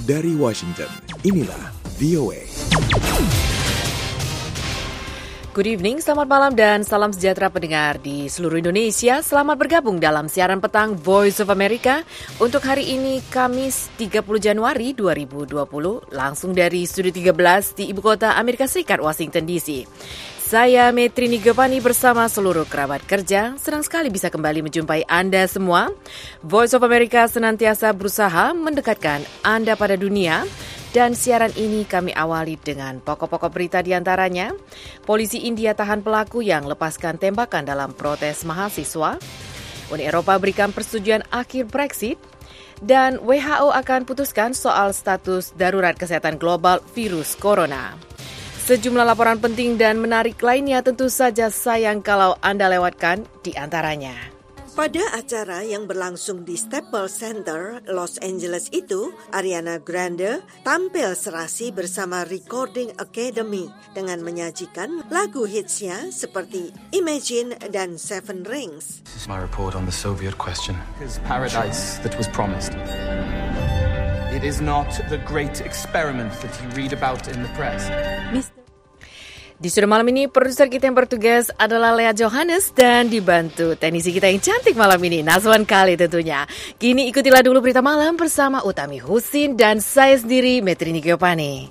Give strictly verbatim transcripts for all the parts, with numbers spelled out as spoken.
Dari Washington, inilah V O A. Good evening, selamat malam dan salam sejahtera pendengar di seluruh Indonesia. Selamat bergabung dalam siaran petang Voice of America untuk hari ini Kamis tiga puluh Januari dua ribu dua puluh langsung dari Studio tiga belas di Ibu Kota Amerika Serikat, Washington D C. Saya Metri Nigopani bersama seluruh kerabat kerja senang sekali bisa kembali menjumpai Anda semua. Voice of America senantiasa berusaha mendekatkan Anda pada dunia. Dan siaran ini kami awali dengan pokok-pokok berita di antaranya. Polisi India tahan pelaku yang lepaskan tembakan dalam protes mahasiswa. Uni Eropa berikan persetujuan akhir Brexit. Dan W H O akan putuskan soal status darurat kesehatan global virus corona. Sejumlah laporan penting dan menarik lainnya tentu saja sayang kalau Anda lewatkan di antaranya. Pada acara yang berlangsung di Staples Center, Los Angeles itu, Ariana Grande tampil serasi bersama Recording Academy dengan menyajikan lagu hitsnya seperti Imagine dan Seven Rings. This is my report on the Soviet question. His paradise that was promised. It is not the great experiment that you read about in the press. Mister Di studio malam ini, produser kita yang bertugas adalah Lea Johannes dan dibantu teknisi kita yang cantik malam ini, Nazwan Kali tentunya. Kini ikutilah dulu berita malam bersama Utami Husin dan saya sendiri, Metri Nigopani.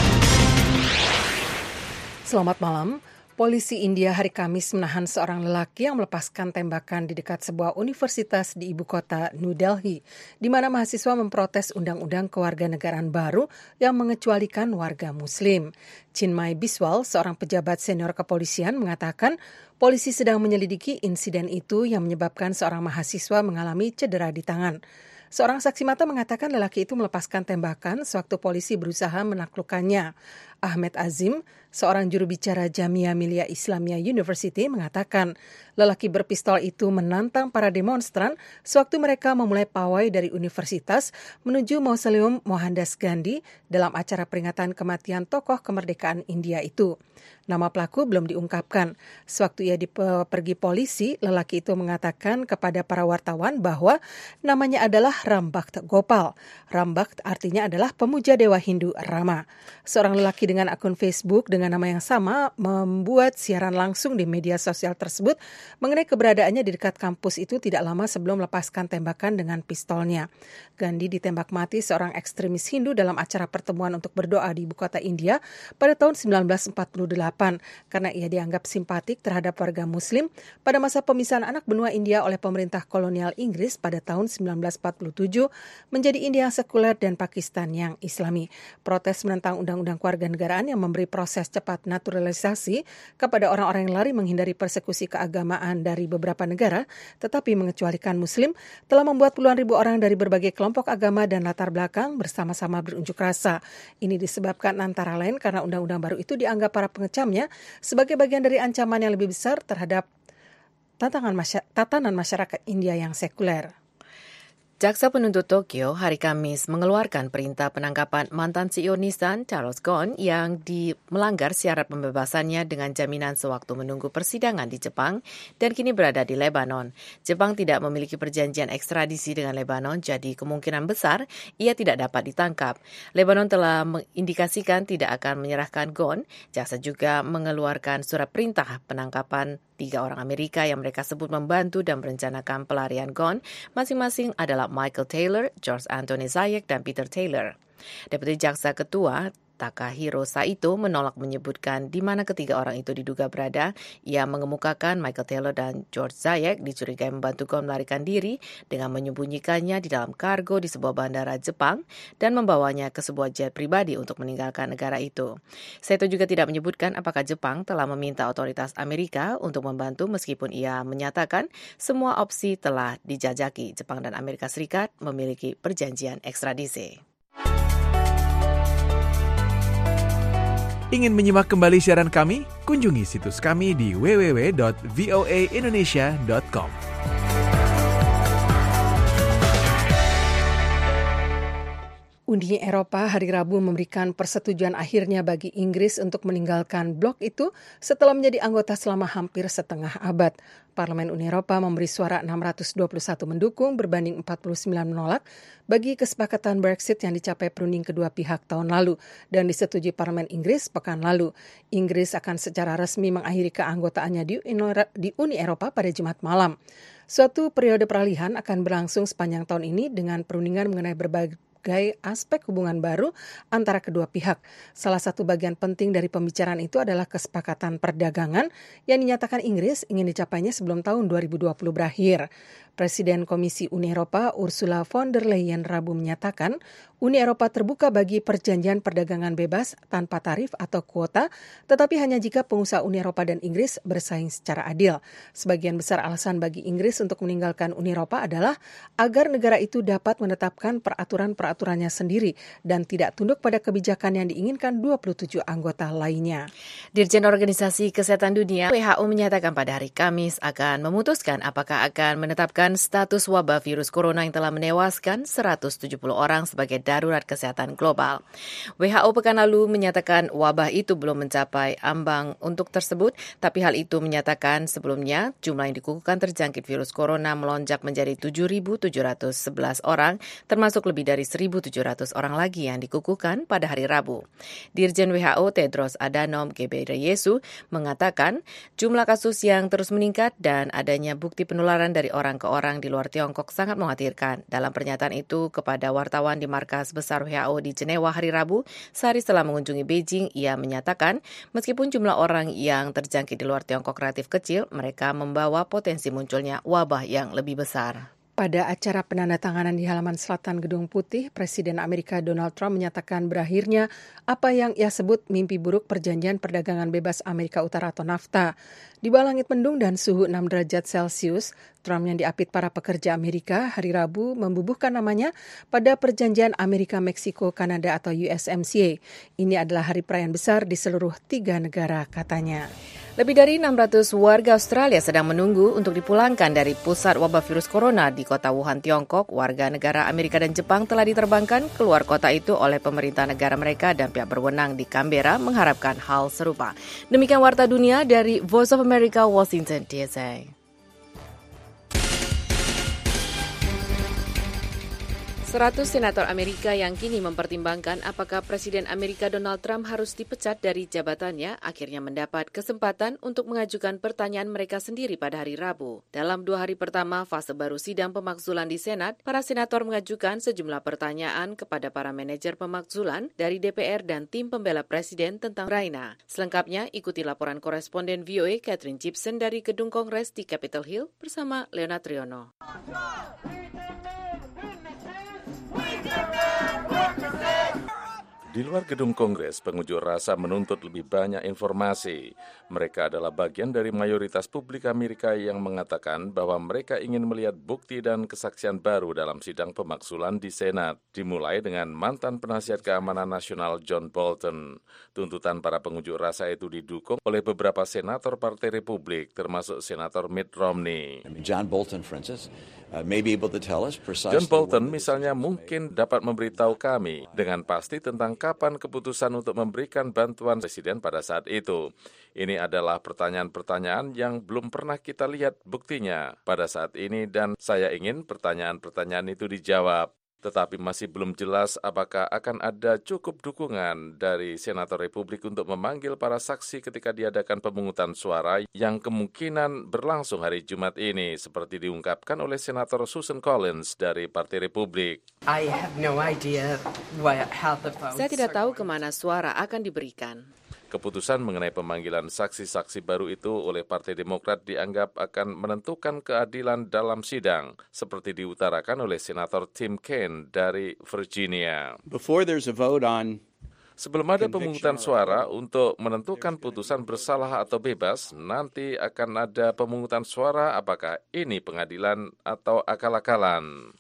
Selamat malam. Polisi India hari Kamis menahan seorang lelaki yang melepaskan tembakan di dekat sebuah universitas di ibu kota New Delhi, di mana mahasiswa memprotes undang-undang kewarganegaraan baru yang mengecualikan warga Muslim. Chinmay Biswal, seorang pejabat senior kepolisian, mengatakan polisi sedang menyelidiki insiden itu yang menyebabkan seorang mahasiswa mengalami cedera di tangan. Seorang saksi mata mengatakan lelaki itu melepaskan tembakan sewaktu polisi berusaha menaklukkannya. Ahmed Azim, seorang juru bicara Jamia Millia Islamia University, mengatakan lelaki berpistol itu menantang para demonstran sewaktu mereka memulai pawai dari universitas menuju Mausoleum Mohandas Gandhi dalam acara peringatan kematian tokoh kemerdekaan India itu. Nama pelaku belum diungkapkan. Sewaktu ia dipergi polisi, lelaki itu mengatakan kepada para wartawan bahwa namanya adalah Rambakt Gopal. Rambakt artinya adalah pemuja dewa Hindu Rama. Seorang lelaki dengan akun Facebook dengan nama yang sama membuat siaran langsung di media sosial tersebut mengenai keberadaannya di dekat kampus itu tidak lama sebelum melepaskan tembakan dengan pistolnya. Gandhi ditembak mati seorang ekstremis Hindu dalam acara pertemuan untuk berdoa di ibu kota India pada tahun sembilan belas empat puluh delapan karena ia dianggap simpatik terhadap warga Muslim pada masa pemisahan anak benua India oleh pemerintah kolonial Inggris pada tahun sembilan belas empat puluh tujuh menjadi India yang sekuler dan Pakistan yang Islami. Protes menentang undang-undang kewarganegaraan yang memberi proses cepat naturalisasi kepada orang-orang yang lari menghindari persekusi keagamaan dari beberapa negara tetapi mengecualikan Muslim telah membuat puluhan ribu orang dari berbagai kelompok agama dan latar belakang bersama-sama berunjuk rasa. Ini disebabkan antara lain karena undang-undang baru itu dianggap para pengecamnya sebagai bagian dari ancaman yang lebih besar terhadap tantangan masy- tatanan masyarakat India yang sekuler. Jaksa penuntut Tokyo hari Kamis mengeluarkan perintah penangkapan mantan C E O Nissan Charles Ghosn yang di melanggar syarat pembebasannya dengan jaminan sewaktu menunggu persidangan di Jepang dan kini berada di Lebanon. Jepang tidak memiliki perjanjian ekstradisi dengan Lebanon, jadi kemungkinan besar ia tidak dapat ditangkap. Lebanon telah mengindikasikan tidak akan menyerahkan Ghosn. Jaksa juga mengeluarkan surat perintah penangkapan tiga orang Amerika yang mereka sebut membantu dan merencanakan pelarian Ghosn. Masing-masing adalah Michael Taylor, George Anthony Zayek, dan Peter Taylor. Deputi Jaksa Ketua Takahiro Saito menolak menyebutkan di mana ketiga orang itu diduga berada. Ia mengemukakan Michael Taylor dan George Zayek dicurigai membantu Ghosn melarikan diri dengan menyembunyikannya di dalam kargo di sebuah bandara Jepang dan membawanya ke sebuah jet pribadi untuk meninggalkan negara itu. Saito juga tidak menyebutkan apakah Jepang telah meminta otoritas Amerika untuk membantu meskipun ia menyatakan semua opsi telah dijajaki. Jepang dan Amerika Serikat memiliki perjanjian ekstradisi. Ingin menyimak kembali siaran kami? Kunjungi situs kami di w w w dot v o a indonesia dot com. Uni Eropa hari Rabu memberikan persetujuan akhirnya bagi Inggris untuk meninggalkan blok itu setelah menjadi anggota selama hampir setengah abad. Parlemen Uni Eropa memberi suara enam ratus dua puluh satu mendukung berbanding empat puluh sembilan menolak bagi kesepakatan Brexit yang dicapai perunding kedua pihak tahun lalu dan disetujui Parlemen Inggris pekan lalu. Inggris akan secara resmi mengakhiri keanggotaannya di Uni Eropa pada Jumat malam. Suatu periode peralihan akan berlangsung sepanjang tahun ini dengan perundingan mengenai berbagai aspek hubungan baru antara kedua pihak. Salah satu bagian penting dari pembicaraan itu adalah kesepakatan perdagangan yang dinyatakan Inggris ingin dicapainya sebelum tahun dua ribu dua puluh berakhir. Presiden Komisi Uni Eropa Ursula von der Leyen Rabu menyatakan Uni Eropa terbuka bagi perjanjian perdagangan bebas tanpa tarif atau kuota, tetapi hanya jika pengusaha Uni Eropa dan Inggris bersaing secara adil. Sebagian besar alasan bagi Inggris untuk meninggalkan Uni Eropa adalah agar negara itu dapat menetapkan peraturan-peraturannya sendiri dan tidak tunduk pada kebijakan yang diinginkan dua puluh tujuh anggota lainnya. Dirjen Organisasi Kesehatan Dunia W H O menyatakan pada hari Kamis akan memutuskan apakah akan menetapkan status wabah virus corona yang telah menewaskan seratus tujuh puluh orang sebagai darurat kesehatan global. W H O pekan lalu menyatakan wabah itu belum mencapai ambang untuk tersebut, tapi hal itu menyatakan sebelumnya jumlah yang dikukuhkan terjangkit virus corona melonjak menjadi tujuh ribu tujuh ratus sebelas orang, termasuk lebih dari seribu tujuh ratus orang lagi yang dikukuhkan pada hari Rabu. Dirjen W H O Tedros Adhanom Ghebreyesus mengatakan jumlah kasus yang terus meningkat dan adanya bukti penularan dari orang ke orang di luar Tiongkok sangat mengkhawatirkan. Dalam pernyataan itu kepada wartawan di markas besar W H O di Jenewa hari Rabu, sehari setelah mengunjungi Beijing, ia menyatakan meskipun jumlah orang yang terjangkit di luar Tiongkok relatif kecil, mereka membawa potensi munculnya wabah yang lebih besar. Pada acara penandatanganan di halaman selatan Gedung Putih, Presiden Amerika Donald Trump menyatakan berakhirnya apa yang ia sebut mimpi buruk perjanjian perdagangan bebas Amerika Utara atau NAFTA. Di bawah langit mendung dan suhu enam derajat Celcius, Trump yang diapit para pekerja Amerika hari Rabu membubuhkan namanya pada perjanjian Amerika-Meksiko-Kanada atau U S M C A. Ini adalah hari perayaan besar di seluruh tiga negara, katanya. Lebih dari enam ratus warga Australia sedang menunggu untuk dipulangkan dari pusat wabah virus corona di kota Wuhan, Tiongkok. Warga negara Amerika dan Jepang telah diterbangkan keluar kota itu oleh pemerintah negara mereka dan pihak berwenang di Canberra mengharapkan hal serupa. Demikian Warta Dunia dari Voice of America, Washington, D C. Seratus senator Amerika yang kini mempertimbangkan apakah Presiden Amerika Donald Trump harus dipecat dari jabatannya akhirnya mendapat kesempatan untuk mengajukan pertanyaan mereka sendiri pada hari Rabu. Dalam dua hari pertama fase baru sidang pemakzulan di Senat, para senator mengajukan sejumlah pertanyaan kepada para manajer pemakzulan dari D P R dan tim pembela Presiden tentang Ukraina. Selengkapnya ikuti laporan koresponden V O A Catherine Gibson dari Gedung Kongres di Capitol Hill bersama Leonard Triono. Di luar gedung Kongres, pengunjuk rasa menuntut lebih banyak informasi. Mereka adalah bagian dari mayoritas publik Amerika yang mengatakan bahwa mereka ingin melihat bukti dan kesaksian baru dalam sidang pemakzulan di Senat, dimulai dengan mantan penasihat keamanan nasional John Bolton. Tuntutan para pengunjuk rasa itu didukung oleh beberapa senator Partai Republik, termasuk Senator Mitt Romney. John Bolton, for instance, uh, may be able to tell us precisely. John Bolton misalnya mungkin dapat memberitahu kami dengan pasti tentang kapan keputusan untuk memberikan bantuan Presiden pada saat itu. Ini adalah pertanyaan-pertanyaan yang belum pernah kita lihat buktinya pada saat ini dan saya ingin pertanyaan-pertanyaan itu dijawab. Tetapi masih belum jelas apakah akan ada cukup dukungan dari Senator Republik untuk memanggil para saksi ketika diadakan pemungutan suara yang kemungkinan berlangsung hari Jumat ini, seperti diungkapkan oleh Senator Susan Collins dari Partai Republik. I have no idea what, how the votes Saya tidak tahu kemana suara akan diberikan. Keputusan mengenai pemanggilan saksi-saksi baru itu oleh Partai Demokrat dianggap akan menentukan keadilan dalam sidang, seperti diutarakan oleh Senator Tim Kaine dari Virginia. Before there's a vote on Sebelum ada pemungutan suara untuk menentukan putusan bersalah atau bebas, nanti akan ada pemungutan suara apakah ini pengadilan atau akal-akalan.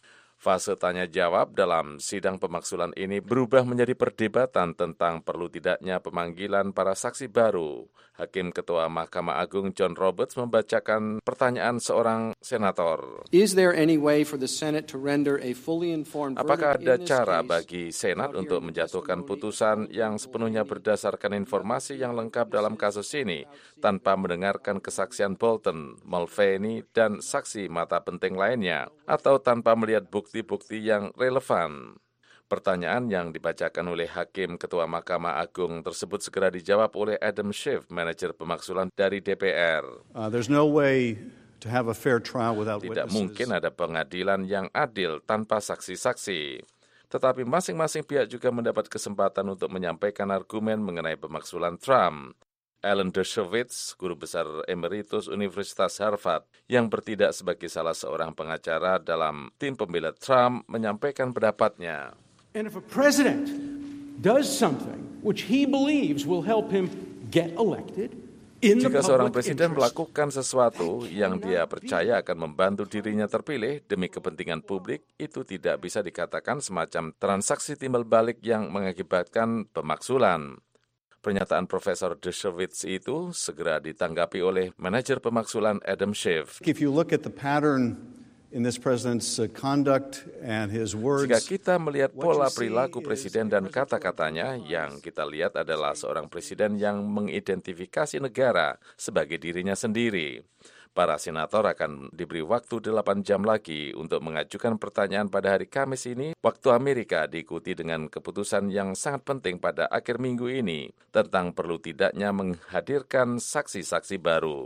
Fase tanya-jawab dalam sidang pemaksulan ini berubah menjadi perdebatan tentang perlu tidaknya pemanggilan para saksi baru. Hakim Ketua Mahkamah Agung John Roberts membacakan pertanyaan seorang senator. Is there any way for the Senate to render a fully informed verdict? Apakah ada cara bagi Senat untuk menjatuhkan putusan yang sepenuhnya berdasarkan informasi yang lengkap dalam kasus ini, tanpa mendengarkan kesaksian Bolton, Mulvaney, dan saksi mata penting lainnya, atau tanpa melihat bukti-bukti yang relevan? Pertanyaan yang dibacakan oleh Hakim Ketua Mahkamah Agung tersebut segera dijawab oleh Adam Schiff, manajer pemaksulan dari D P R. Uh, there's no way to have a fair trial without Tidak witnesses. mungkin ada pengadilan yang adil tanpa saksi-saksi. Tetapi masing-masing pihak juga mendapat kesempatan untuk menyampaikan argumen mengenai pemaksulan Trump. Alan Dershowitz, guru besar emeritus Universitas Harvard, yang bertindak sebagai salah seorang pengacara dalam tim pembela Trump, menyampaikan pendapatnya. And if a president does something which he believes will help him get elected, jika seorang presiden melakukan sesuatu yang dia percaya akan membantu dirinya terpilih demi kepentingan publik, itu tidak bisa dikatakan semacam transaksi timbal balik yang mengakibatkan pemaksulan. Pernyataan Profesor Dershowitz itu segera ditanggapi oleh manajer pemaksulan Adam Schiff. If you look at the pattern in this president's conduct and his words, jika kita melihat pola perilaku presiden dan kata-katanya, yang kita lihat adalah seorang presiden yang mengidentifikasi negara sebagai dirinya sendiri. Para senator akan diberi waktu delapan jam lagi untuk mengajukan pertanyaan pada hari Kamis ini. Waktu Amerika diikuti dengan keputusan yang sangat penting pada akhir minggu ini tentang perlu tidaknya menghadirkan saksi-saksi baru.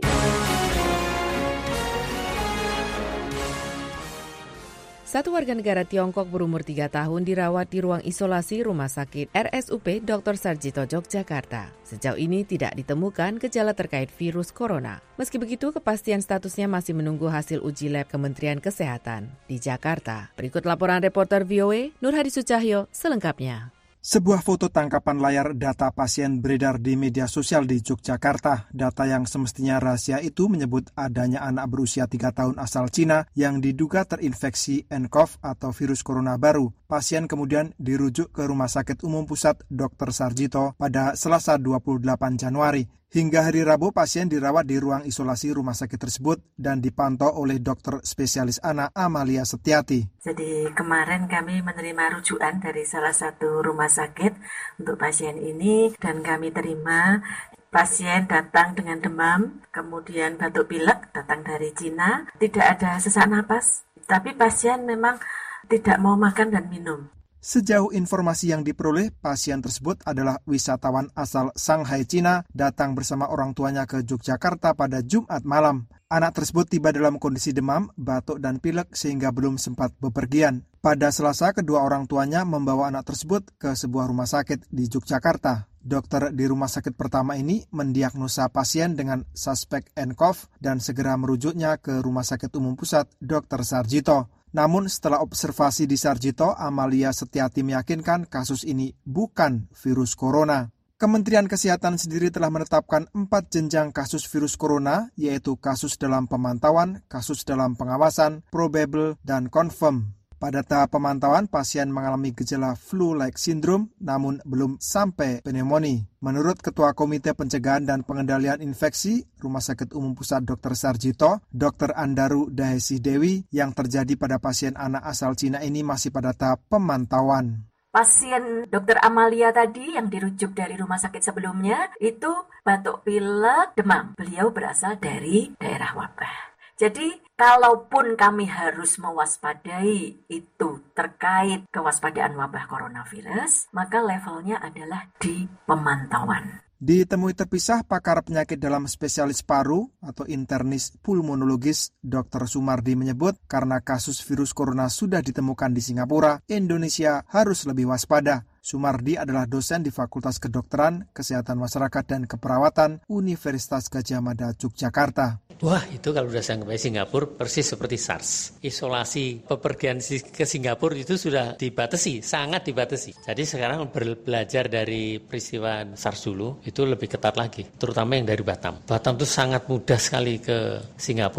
Satu warga negara Tiongkok berumur tiga tahun dirawat di ruang isolasi Rumah Sakit R S U P dokter Sarjito Yogyakarta. Sejauh ini tidak ditemukan gejala terkait virus corona. Meski begitu, kepastian statusnya masih menunggu hasil uji lab Kementerian Kesehatan di Jakarta. Berikut laporan reporter V O A, Nur Hadi Sucahyo, selengkapnya. Sebuah foto tangkapan layar data pasien beredar di media sosial di Yogyakarta. Data yang semestinya rahasia itu menyebut adanya anak berusia tiga tahun asal Cina yang diduga terinfeksi N C O V atau virus corona baru. Pasien kemudian dirujuk ke Rumah Sakit Umum Pusat dokter Sarjito pada Selasa dua puluh delapan Januari. Hingga hari Rabu, pasien dirawat di ruang isolasi rumah sakit tersebut dan dipantau oleh dokter spesialis anak Amalia Setiati. Jadi kemarin kami menerima rujukan dari salah satu rumah sakit untuk pasien ini dan kami terima pasien datang dengan demam, kemudian batuk pilek datang dari Cina, tidak ada sesak napas, tapi pasien memang tidak mau makan dan minum. Sejauh informasi yang diperoleh, pasien tersebut adalah wisatawan asal Shanghai, Cina, datang bersama orang tuanya ke Yogyakarta pada Jumat malam. Anak tersebut tiba dalam kondisi demam, batuk, dan pilek sehingga belum sempat bepergian. Pada Selasa, kedua orang tuanya membawa anak tersebut ke sebuah rumah sakit di Yogyakarta. Dokter di rumah sakit pertama ini mendiagnosa pasien dengan suspek N C O V dan segera merujuknya ke Rumah Sakit Umum Pusat dokter Sarjito. Namun setelah observasi di Sarjito, Amalia Setiati meyakinkan kasus ini bukan virus corona. Kementerian Kesehatan sendiri telah menetapkan empat jenjang kasus virus corona, yaitu kasus dalam pemantauan, kasus dalam pengawasan, probable, dan confirm. Pada tahap pemantauan, pasien mengalami gejala flu-like syndrome, namun belum sampai pneumonia. Menurut Ketua Komite Pencegahan dan Pengendalian Infeksi Rumah Sakit Umum Pusat dokter Sarjito, dokter Andaru Dahesi Dewi, yang terjadi pada pasien anak asal Cina ini masih pada tahap pemantauan. Pasien dokter Amalia tadi yang dirujuk dari rumah sakit sebelumnya itu batuk pilek, demam. Beliau berasal dari daerah wabah. Jadi, kalaupun kami harus mewaspadai itu terkait kewaspadaan wabah coronavirus, maka levelnya adalah di pemantauan. Ditemui terpisah, pakar penyakit dalam spesialis paru atau internis pulmonologis dokter Sumardi menyebut karena kasus virus corona sudah ditemukan di Singapura, Indonesia harus lebih waspada. Sumardi adalah dosen di Fakultas Kedokteran, Kesehatan Masyarakat dan Keperawatan Universitas Gadjah Mada, Yogyakarta. Wah, itu kalau sudah sampai Singapura persis seperti SARS. Isolasi pepergian ke Singapura itu sudah dibatasi, sangat dibatasi. Jadi sekarang belajar dari peristiwa SARS dulu, itu lebih ketat lagi, terutama yang dari Batam. Batam itu sangat mudah sekali ke Singapura.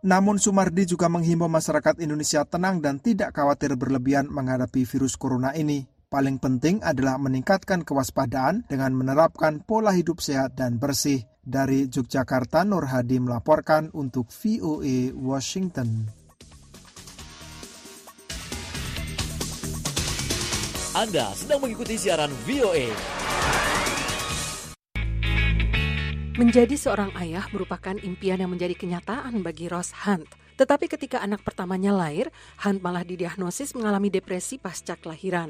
Namun Sumardi juga menghimbau masyarakat Indonesia tenang dan tidak khawatir berlebihan menghadapi virus corona ini. Paling penting adalah meningkatkan kewaspadaan dengan menerapkan pola hidup sehat dan bersih. Dari Yogyakarta, Nur Hadi melaporkan untuk V O A Washington. Anda sedang mengikuti siaran V O A. Menjadi seorang ayah merupakan impian yang menjadi kenyataan bagi Ross Hunt. Tetapi ketika anak pertamanya lahir, Hunt malah didiagnosis mengalami depresi pasca kelahiran.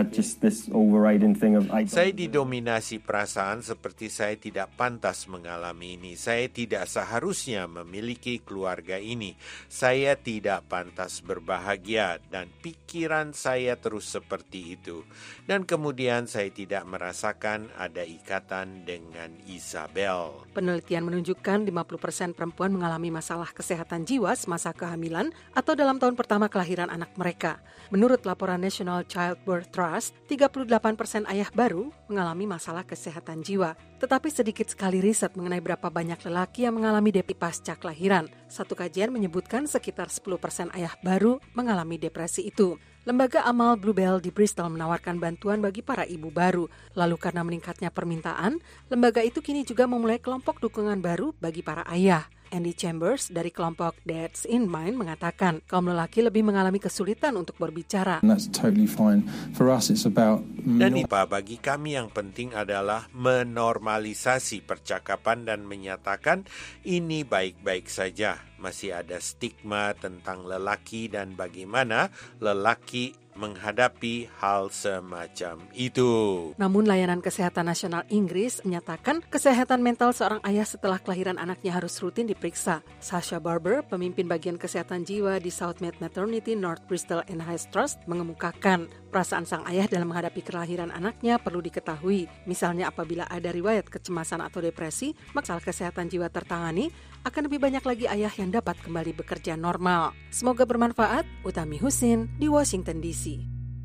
Saya didominasi perasaan seperti saya tidak pantas mengalami ini. Saya tidak seharusnya memiliki keluarga ini. Saya tidak pantas berbahagia dan pikiran saya terus seperti itu. Dan kemudian saya tidak merasakan ada ikatan dengan Isabel. Penelitian menunjukkan lima puluh persen perempuan mengalami masalah kesehatan jiwa masa kehamilan atau dalam tahun pertama kelahiran anak mereka. Menurut laporan National Childbirth Trust, tiga puluh delapan persen ayah baru mengalami masalah kesehatan jiwa. Tetapi sedikit sekali riset mengenai berapa banyak lelaki yang mengalami depresi pasca kelahiran. Satu kajian menyebutkan sekitar sepuluh persen ayah baru mengalami depresi itu. Lembaga amal Bluebell di Bristol menawarkan bantuan bagi para ibu baru. Lalu karena meningkatnya permintaan, lembaga itu kini juga memulai kelompok dukungan baru bagi para ayah. Andy Chambers dari kelompok Dads in Mind mengatakan kaum lelaki lebih mengalami kesulitan untuk berbicara. Dan Ipa, bagi kami yang penting adalah menormalisasi percakapan dan menyatakan ini baik-baik saja. Masih ada stigma tentang lelaki dan bagaimana lelaki menghadapi hal semacam itu. Namun layanan kesehatan nasional Inggris menyatakan kesehatan mental seorang ayah setelah kelahiran anaknya harus rutin diperiksa. Sasha Barber, pemimpin bagian kesehatan jiwa di Southmead Maternity North Bristol and High Trust, mengemukakan perasaan sang ayah dalam menghadapi kelahiran anaknya perlu diketahui. Misalnya apabila ada riwayat kecemasan atau depresi, masalah kesehatan jiwa tertangani, akan lebih banyak lagi ayah yang dapat kembali bekerja normal. Semoga bermanfaat. Utami Husin di Washington D C.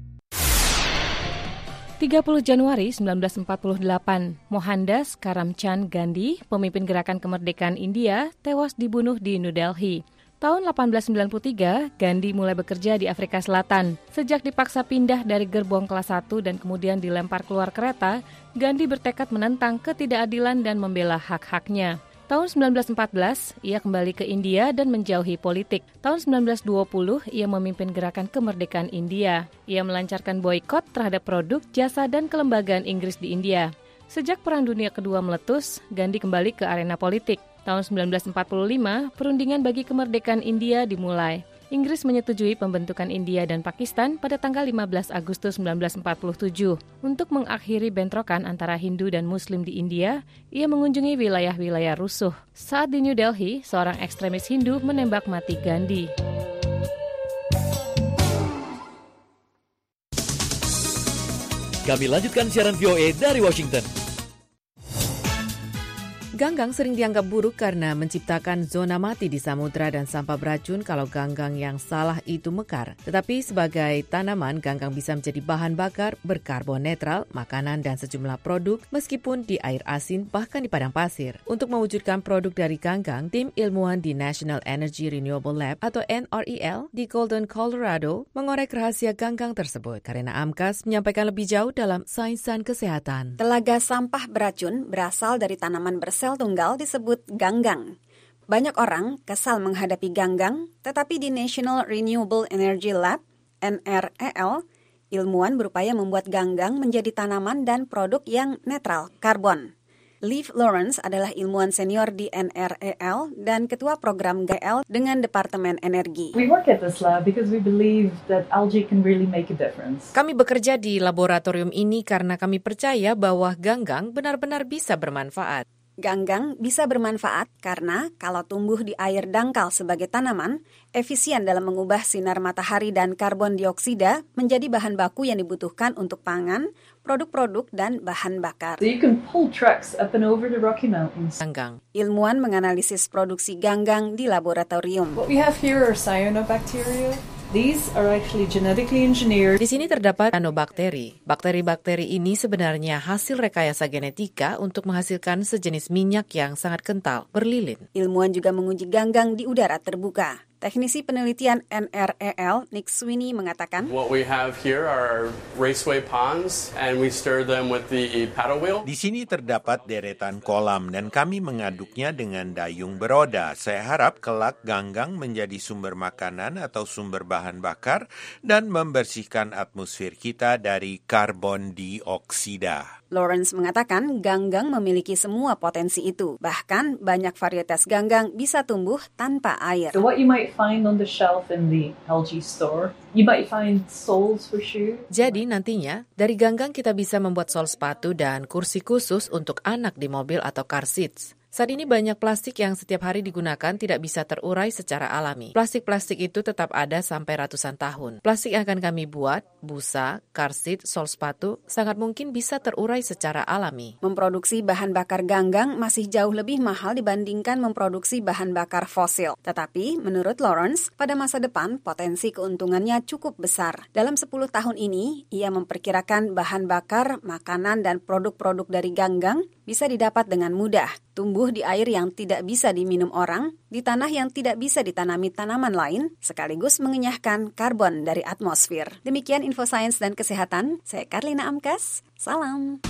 tiga puluh Januari seribu sembilan ratus empat puluh delapan, Mohandas Karamchand Gandhi, pemimpin gerakan kemerdekaan India, tewas dibunuh di New Delhi. Tahun delapan belas sembilan puluh tiga, Gandhi mulai bekerja di Afrika Selatan. Sejak dipaksa pindah dari gerbong kelas satu dan kemudian dilempar keluar kereta, Gandhi bertekad menentang ketidakadilan dan membela hak-haknya. Tahun sembilan belas empat belas, ia kembali ke India dan menjauhi politik. Tahun sembilan belas dua puluh, ia memimpin gerakan kemerdekaan India. Ia melancarkan boikot terhadap produk, jasa, dan kelembagaan Inggris di India. Sejak Perang Dunia Kedua meletus, Gandhi kembali ke arena politik. Tahun sembilan belas empat puluh lima, perundingan bagi kemerdekaan India dimulai. Inggris menyetujui pembentukan India dan Pakistan pada tanggal lima belas Agustus sembilan belas empat puluh tujuh. Untuk mengakhiri bentrokan antara Hindu dan Muslim di India, ia mengunjungi wilayah-wilayah rusuh. Saat di New Delhi, seorang ekstremis Hindu menembak mati Gandhi. Kami lanjutkan siaran V O A dari Washington. Ganggang sering dianggap buruk karena menciptakan zona mati di samudra dan sampah beracun kalau ganggang yang salah itu mekar. Tetapi sebagai tanaman, ganggang bisa menjadi bahan bakar berkarbon netral, makanan dan sejumlah produk meskipun di air asin bahkan di padang pasir. Untuk mewujudkan produk dari ganggang, tim ilmuwan di National Energy Renewable Lab atau N R E L di Golden, Colorado mengorek rahasia ganggang tersebut. Karena Amkas menyampaikan lebih jauh dalam Sainsan Kesehatan. Telaga sampah beracun berasal dari tanaman bersel tunggal disebut ganggang. Banyak orang kesal menghadapi ganggang, tetapi di National Renewable Energy Lab, N R E L, ilmuwan berupaya membuat ganggang menjadi tanaman dan produk yang netral karbon. Liv Lawrence adalah ilmuwan senior di N R E L dan ketua program G L dengan Departemen Energi. We work at this lab because we believe that algae can really make a difference. Kami bekerja di laboratorium ini karena kami percaya bahwa ganggang benar-benar bisa bermanfaat. Ganggang bisa bermanfaat karena kalau tumbuh di air dangkal sebagai tanaman, efisien dalam mengubah sinar matahari dan karbon dioksida menjadi bahan baku yang dibutuhkan untuk pangan, produk-produk, dan bahan bakar. So you can pull trucks up and over the Rocky Mountains. Ganggang. Ilmuwan menganalisis produksi ganggang di laboratorium. What we have here are cyanobacteria. These are actually genetically engineered. Di sini terdapat nanobakteri. Bakteri-bakteri ini sebenarnya hasil rekayasa genetika untuk menghasilkan sejenis minyak yang sangat kental, berlilin. Ilmuwan juga menguji ganggang di udara terbuka. Teknisi penelitian N R E L, Nick Sweeney, mengatakan, What we have here are raceway ponds and we stir them with the paddle wheel. Di sini terdapat deretan kolam dan kami mengaduknya dengan dayung beroda. Saya harap kelak ganggang menjadi sumber makanan atau sumber bahan bakar dan membersihkan atmosfer kita dari karbon dioksida. Lawrence mengatakan ganggang memiliki semua potensi itu. Bahkan banyak varietas ganggang bisa tumbuh tanpa air. So what you might find on the shelf in the L G store, you might find soles for shoes. Jadi nantinya dari ganggang kita bisa membuat sol sepatu dan kursi khusus untuk anak di mobil atau car seats. Saat ini banyak plastik yang setiap hari digunakan tidak bisa terurai secara alami. Plastik-plastik itu tetap ada sampai ratusan tahun. Plastik yang akan kami buat, busa, car seat, sol sepatu, sangat mungkin bisa terurai secara alami. Memproduksi bahan bakar ganggang masih jauh lebih mahal dibandingkan memproduksi bahan bakar fosil. Tetapi, menurut Lawrence, pada masa depan potensi keuntungannya cukup besar. Dalam sepuluh tahun ini, ia memperkirakan bahan bakar, makanan, dan produk-produk dari ganggang bisa didapat dengan mudah, tumbuh di air yang tidak bisa diminum orang, di tanah yang tidak bisa ditanami tanaman lain, sekaligus mengenyahkan karbon dari atmosfer. Demikian info sains dan kesehatan, saya Karlina Amkas, salam.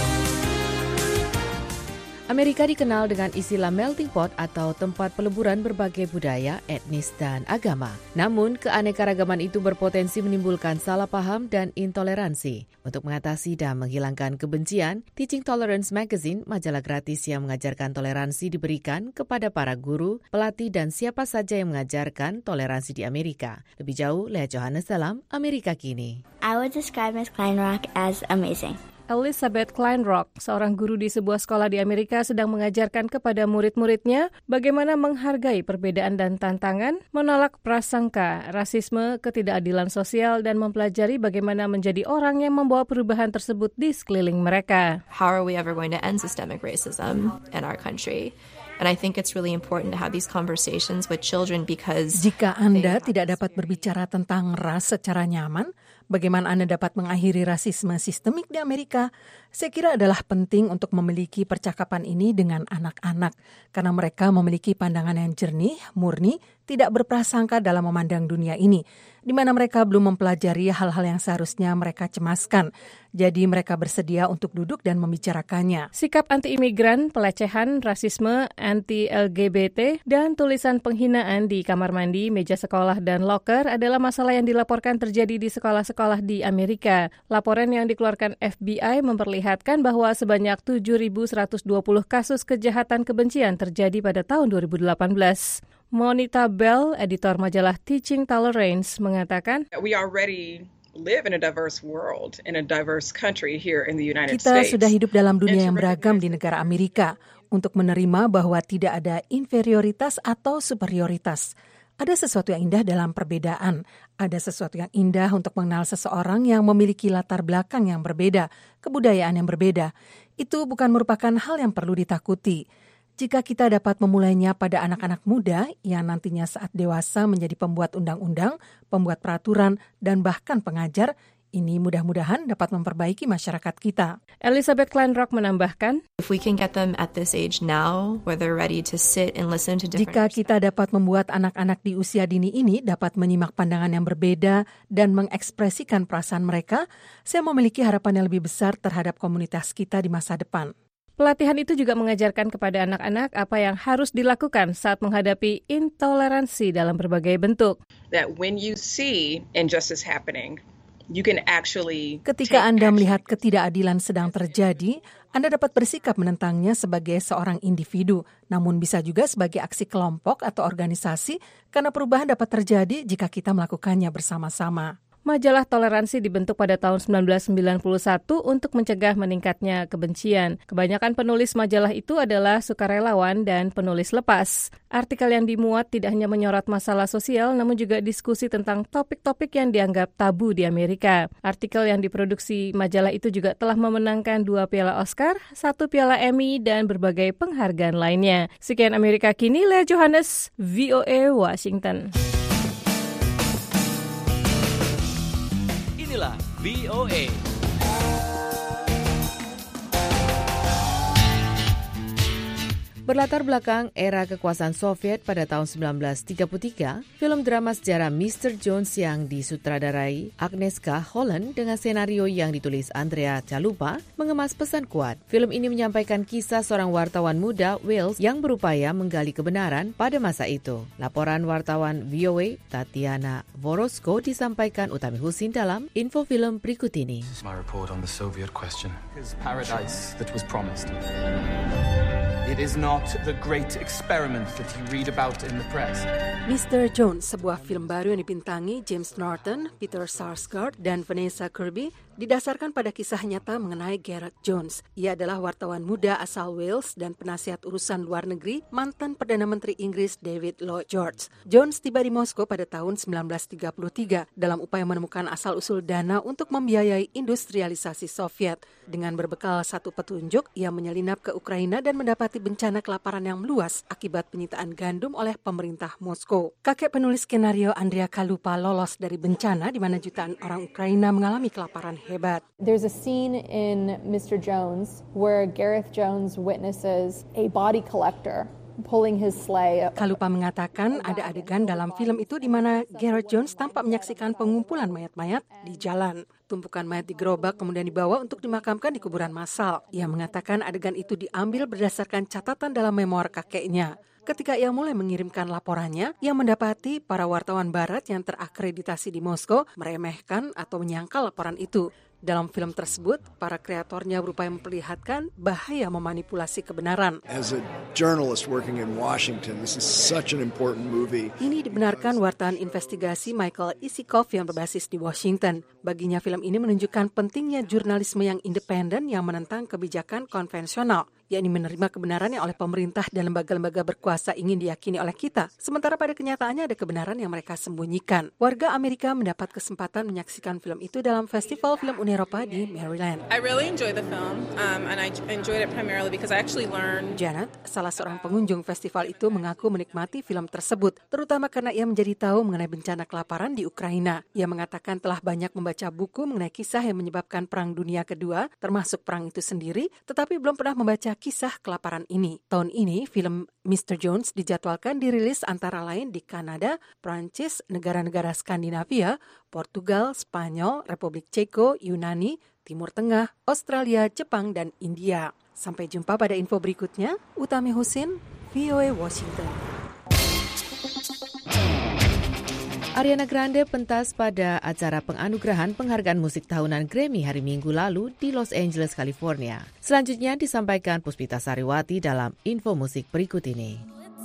Amerika dikenal dengan istilah melting pot atau tempat peleburan berbagai budaya, etnis, dan agama. Namun, keanekaragaman itu berpotensi menimbulkan salah paham dan intoleransi. Untuk mengatasi dan menghilangkan kebencian, Teaching Tolerance Magazine, majalah gratis yang mengajarkan toleransi diberikan kepada para guru, pelatih, dan siapa saja yang mengajarkan toleransi di Amerika. Lebih jauh, Lea Johannes dalam Amerika Kini. I would describe Miss Kleinrock as amazing. Elizabeth Kleinrock, seorang guru di sebuah sekolah di Amerika, sedang mengajarkan kepada murid-muridnya bagaimana menghargai perbedaan dan tantangan, menolak prasangka, rasisme, ketidakadilan sosial, dan mempelajari bagaimana menjadi orang yang membawa perubahan tersebut di sekeliling mereka. How are we ever going to end systemic racism in our country? And I think it's really important to have these conversations with children because jika Anda tidak dapat berbicara tentang ras secara nyaman, bagaimana Anda dapat mengakhiri rasisme sistemik di Amerika? Saya kira adalah penting untuk memiliki percakapan ini dengan anak-anak karena mereka memiliki pandangan yang jernih, murni, tidak berprasangka dalam memandang dunia ini, di mana mereka belum mempelajari hal-hal yang seharusnya mereka cemaskan. Jadi mereka bersedia untuk duduk dan membicarakannya. Sikap anti-imigran, pelecehan, rasisme, anti-L G B T, dan tulisan penghinaan di kamar mandi, meja sekolah, dan loker adalah masalah yang dilaporkan terjadi di sekolah-sekolah di Amerika. Laporan yang dikeluarkan F B I memperlihatkan bahwa sebanyak tujuh ribu seratus dua puluh kasus kejahatan kebencian terjadi pada tahun dua ribu delapan belas. Monita Bell, editor majalah Teaching Tolerance, mengatakan, We already live in a diverse world, in a diverse country here in the United Kita States. sudah hidup dalam dunia yang beragam di negara Amerika untuk menerima bahwa tidak ada inferioritas atau superioritas. Ada sesuatu yang indah dalam perbedaan. Ada sesuatu yang indah untuk mengenal seseorang yang memiliki latar belakang yang berbeda, kebudayaan yang berbeda. Itu bukan merupakan hal yang perlu ditakuti. Jika kita dapat memulainya pada anak-anak muda yang nantinya saat dewasa menjadi pembuat undang-undang, pembuat peraturan, dan bahkan pengajar, ini mudah-mudahan dapat memperbaiki masyarakat kita. Elizabeth Kleinrock menambahkan, If we can get them at this age now, where they're ready to sit and listen to different Jika kita dapat membuat anak-anak di usia dini ini dapat menyimak pandangan yang berbeda dan mengekspresikan perasaan mereka, saya memiliki harapan yang lebih besar terhadap komunitas kita di masa depan. Pelatihan itu juga mengajarkan kepada anak-anak apa yang harus dilakukan saat menghadapi intoleransi dalam berbagai bentuk. That when you see injustice happening, you can actually Ketika Anda melihat ketidakadilan sedang terjadi, Anda dapat bersikap menentangnya sebagai seorang individu, namun bisa juga sebagai aksi kelompok atau organisasi karena perubahan dapat terjadi jika kita melakukannya bersama-sama. Majalah Toleransi dibentuk pada tahun sembilan belas sembilan puluh satu untuk mencegah meningkatnya kebencian. Kebanyakan penulis majalah itu adalah sukarelawan dan penulis lepas. Artikel yang dimuat tidak hanya menyorot masalah sosial, namun juga diskusi tentang topik-topik yang dianggap tabu di Amerika. Artikel yang diproduksi majalah itu juga telah memenangkan dua piala Oscar, satu piala Emmy, dan berbagai penghargaan lainnya. Sekian Amerika Kini, Lea Johannes, V O A Washington. V O A. Berlatar belakang era kekuasaan Soviet pada tahun sembilan belas tiga puluh tiga, film drama sejarah mister Jones yang disutradarai Agnieszka Holland dengan senario yang ditulis Andrea Chalupa mengemas pesan kuat. Film ini menyampaikan kisah seorang wartawan muda Wales yang berupaya menggali kebenaran pada masa itu. Laporan wartawan V O A Tatiana Vorosko disampaikan Utami Husin dalam info film berikut ini. My report on the Soviet question is paradise that was promised. It is not the great experiment that you read about in the press. mister Jones, sebuah film baru yang dibintangi James Norton, Peter Sarsgaard, dan Vanessa Kirby, didasarkan pada kisah nyata mengenai Gareth Jones. Ia adalah wartawan muda asal Wales dan penasihat urusan luar negeri mantan Perdana Menteri Inggris David Lloyd George. Jones tiba di Moskow pada tahun sembilan belas tiga puluh tiga dalam upaya menemukan asal-usul dana untuk membiayai industrialisasi Soviet. Dengan berbekal satu petunjuk, ia menyelinap ke Ukraina dan mendapati bencana kelaparan yang meluas akibat penyitaan gandum oleh pemerintah Moskow. Kakek penulis skenario Andrea Chalupa lolos dari bencana di mana jutaan orang Ukraina mengalami kelaparan hebat. There's a scene in mister Jones where Gareth Jones witnesses a body collector pulling his sleigh. Chalupa mengatakan ada adegan dalam film itu di mana Gareth Jones tampak menyaksikan pengumpulan mayat-mayat di jalan. Tumpukan mayat digerobak kemudian dibawa untuk dimakamkan di kuburan massal. Ia mengatakan adegan itu diambil berdasarkan catatan dalam memoir kakeknya. Ketika ia mulai mengirimkan laporannya, ia mendapati para wartawan barat yang terakreditasi di Moskow meremehkan atau menyangkal laporan itu. Dalam film tersebut, para kreatornya berupaya memperlihatkan bahaya memanipulasi kebenaran. As a journalist working in Washington, this is such an important movie. Ini dibenarkan wartawan investigasi Michael Isikoff yang berbasis di Washington. Baginya film ini menunjukkan pentingnya jurnalisme yang independen yang menentang kebijakan konvensional, yakni menerima kebenaran yang oleh pemerintah dan lembaga-lembaga berkuasa ingin diyakini oleh kita. Sementara pada kenyataannya ada kebenaran yang mereka sembunyikan. Warga Amerika mendapat kesempatan menyaksikan film itu dalam Festival Film Uni Eropa di Maryland. I really enjoyed the film, um, and I enjoyed it primarily because I actually learned. Janet, salah seorang pengunjung festival itu, mengaku menikmati film tersebut, terutama karena ia menjadi tahu mengenai bencana kelaparan di Ukraina. Ia mengatakan telah banyak membaca buku mengenai kisah yang menyebabkan Perang Dunia Kedua, termasuk perang itu sendiri, tetapi belum pernah membaca kisah kelaparan ini. Tahun ini, film mister Jones dijadwalkan dirilis antara lain di Kanada, Prancis, negara-negara Skandinavia, Portugal, Spanyol, Republik Ceko, Yunani, Timur Tengah, Australia, Jepang, dan India. Sampai jumpa pada info berikutnya. Utami Husin, V O A Washington. Ariana Grande pentas pada acara penganugerahan penghargaan musik tahunan Grammy hari Minggu lalu di Los Angeles, California. Selanjutnya disampaikan Puspita Sariwati dalam info musik berikut ini.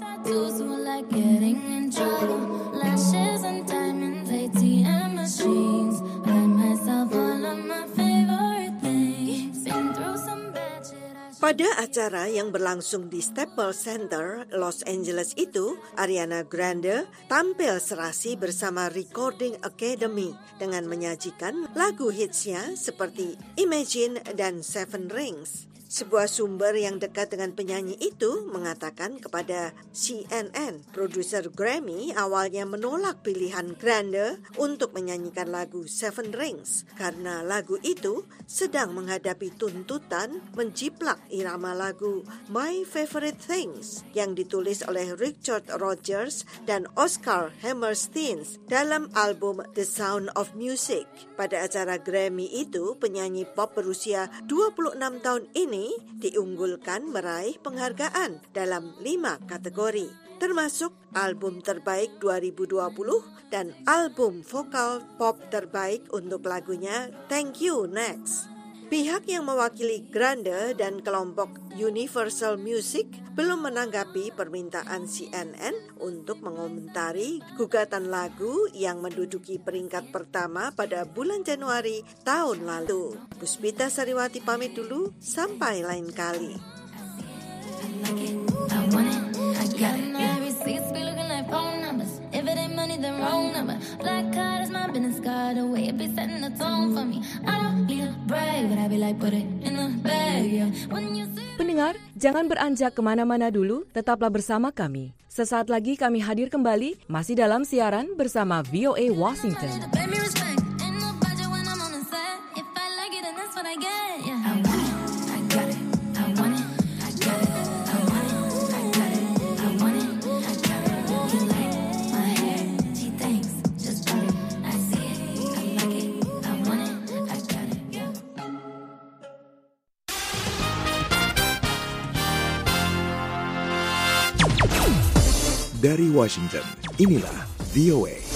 Pada acara yang berlangsung di Staples Center, Los Angeles itu, Ariana Grande tampil serasi bersama Recording Academy dengan menyajikan lagu hitsnya seperti Imagine dan Seven Rings. Sebuah sumber yang dekat dengan penyanyi itu mengatakan kepada C N N, produser Grammy awalnya menolak pilihan Grande untuk menyanyikan lagu Seven Rings karena lagu itu sedang menghadapi tuntutan menjiplak irama lagu My Favorite Things yang ditulis oleh Richard Rodgers dan Oscar Hammerstein dalam album The Sound of Music. Pada acara Grammy itu, penyanyi pop berusia dua puluh enam tahun ini diunggulkan meraih penghargaan dalam lima kategori, termasuk album terbaik dua ribu dua puluh dan album vokal pop terbaik untuk lagunya Thank You Next. Pihak yang mewakili Grande dan kelompok Universal Music belum menanggapi permintaan C N N untuk mengomentari gugatan lagu yang menduduki peringkat pertama pada bulan Januari tahun lalu. Puspita Sariwati pamit dulu, sampai lain kali. If it ain't money, then wrong number. Black card is my business card. The way it be setting the tone for me. I don't need a brag, but I be like, put it in the bag, yeah. When you see... Pendengar, jangan beranjak kemana-mana dulu. Tetaplah bersama kami. Sesaat lagi kami hadir kembali, masih dalam siaran bersama V O A Washington. Pay me respect. Ain't no budget when I'm on the set. dari Washington, inilah V O A.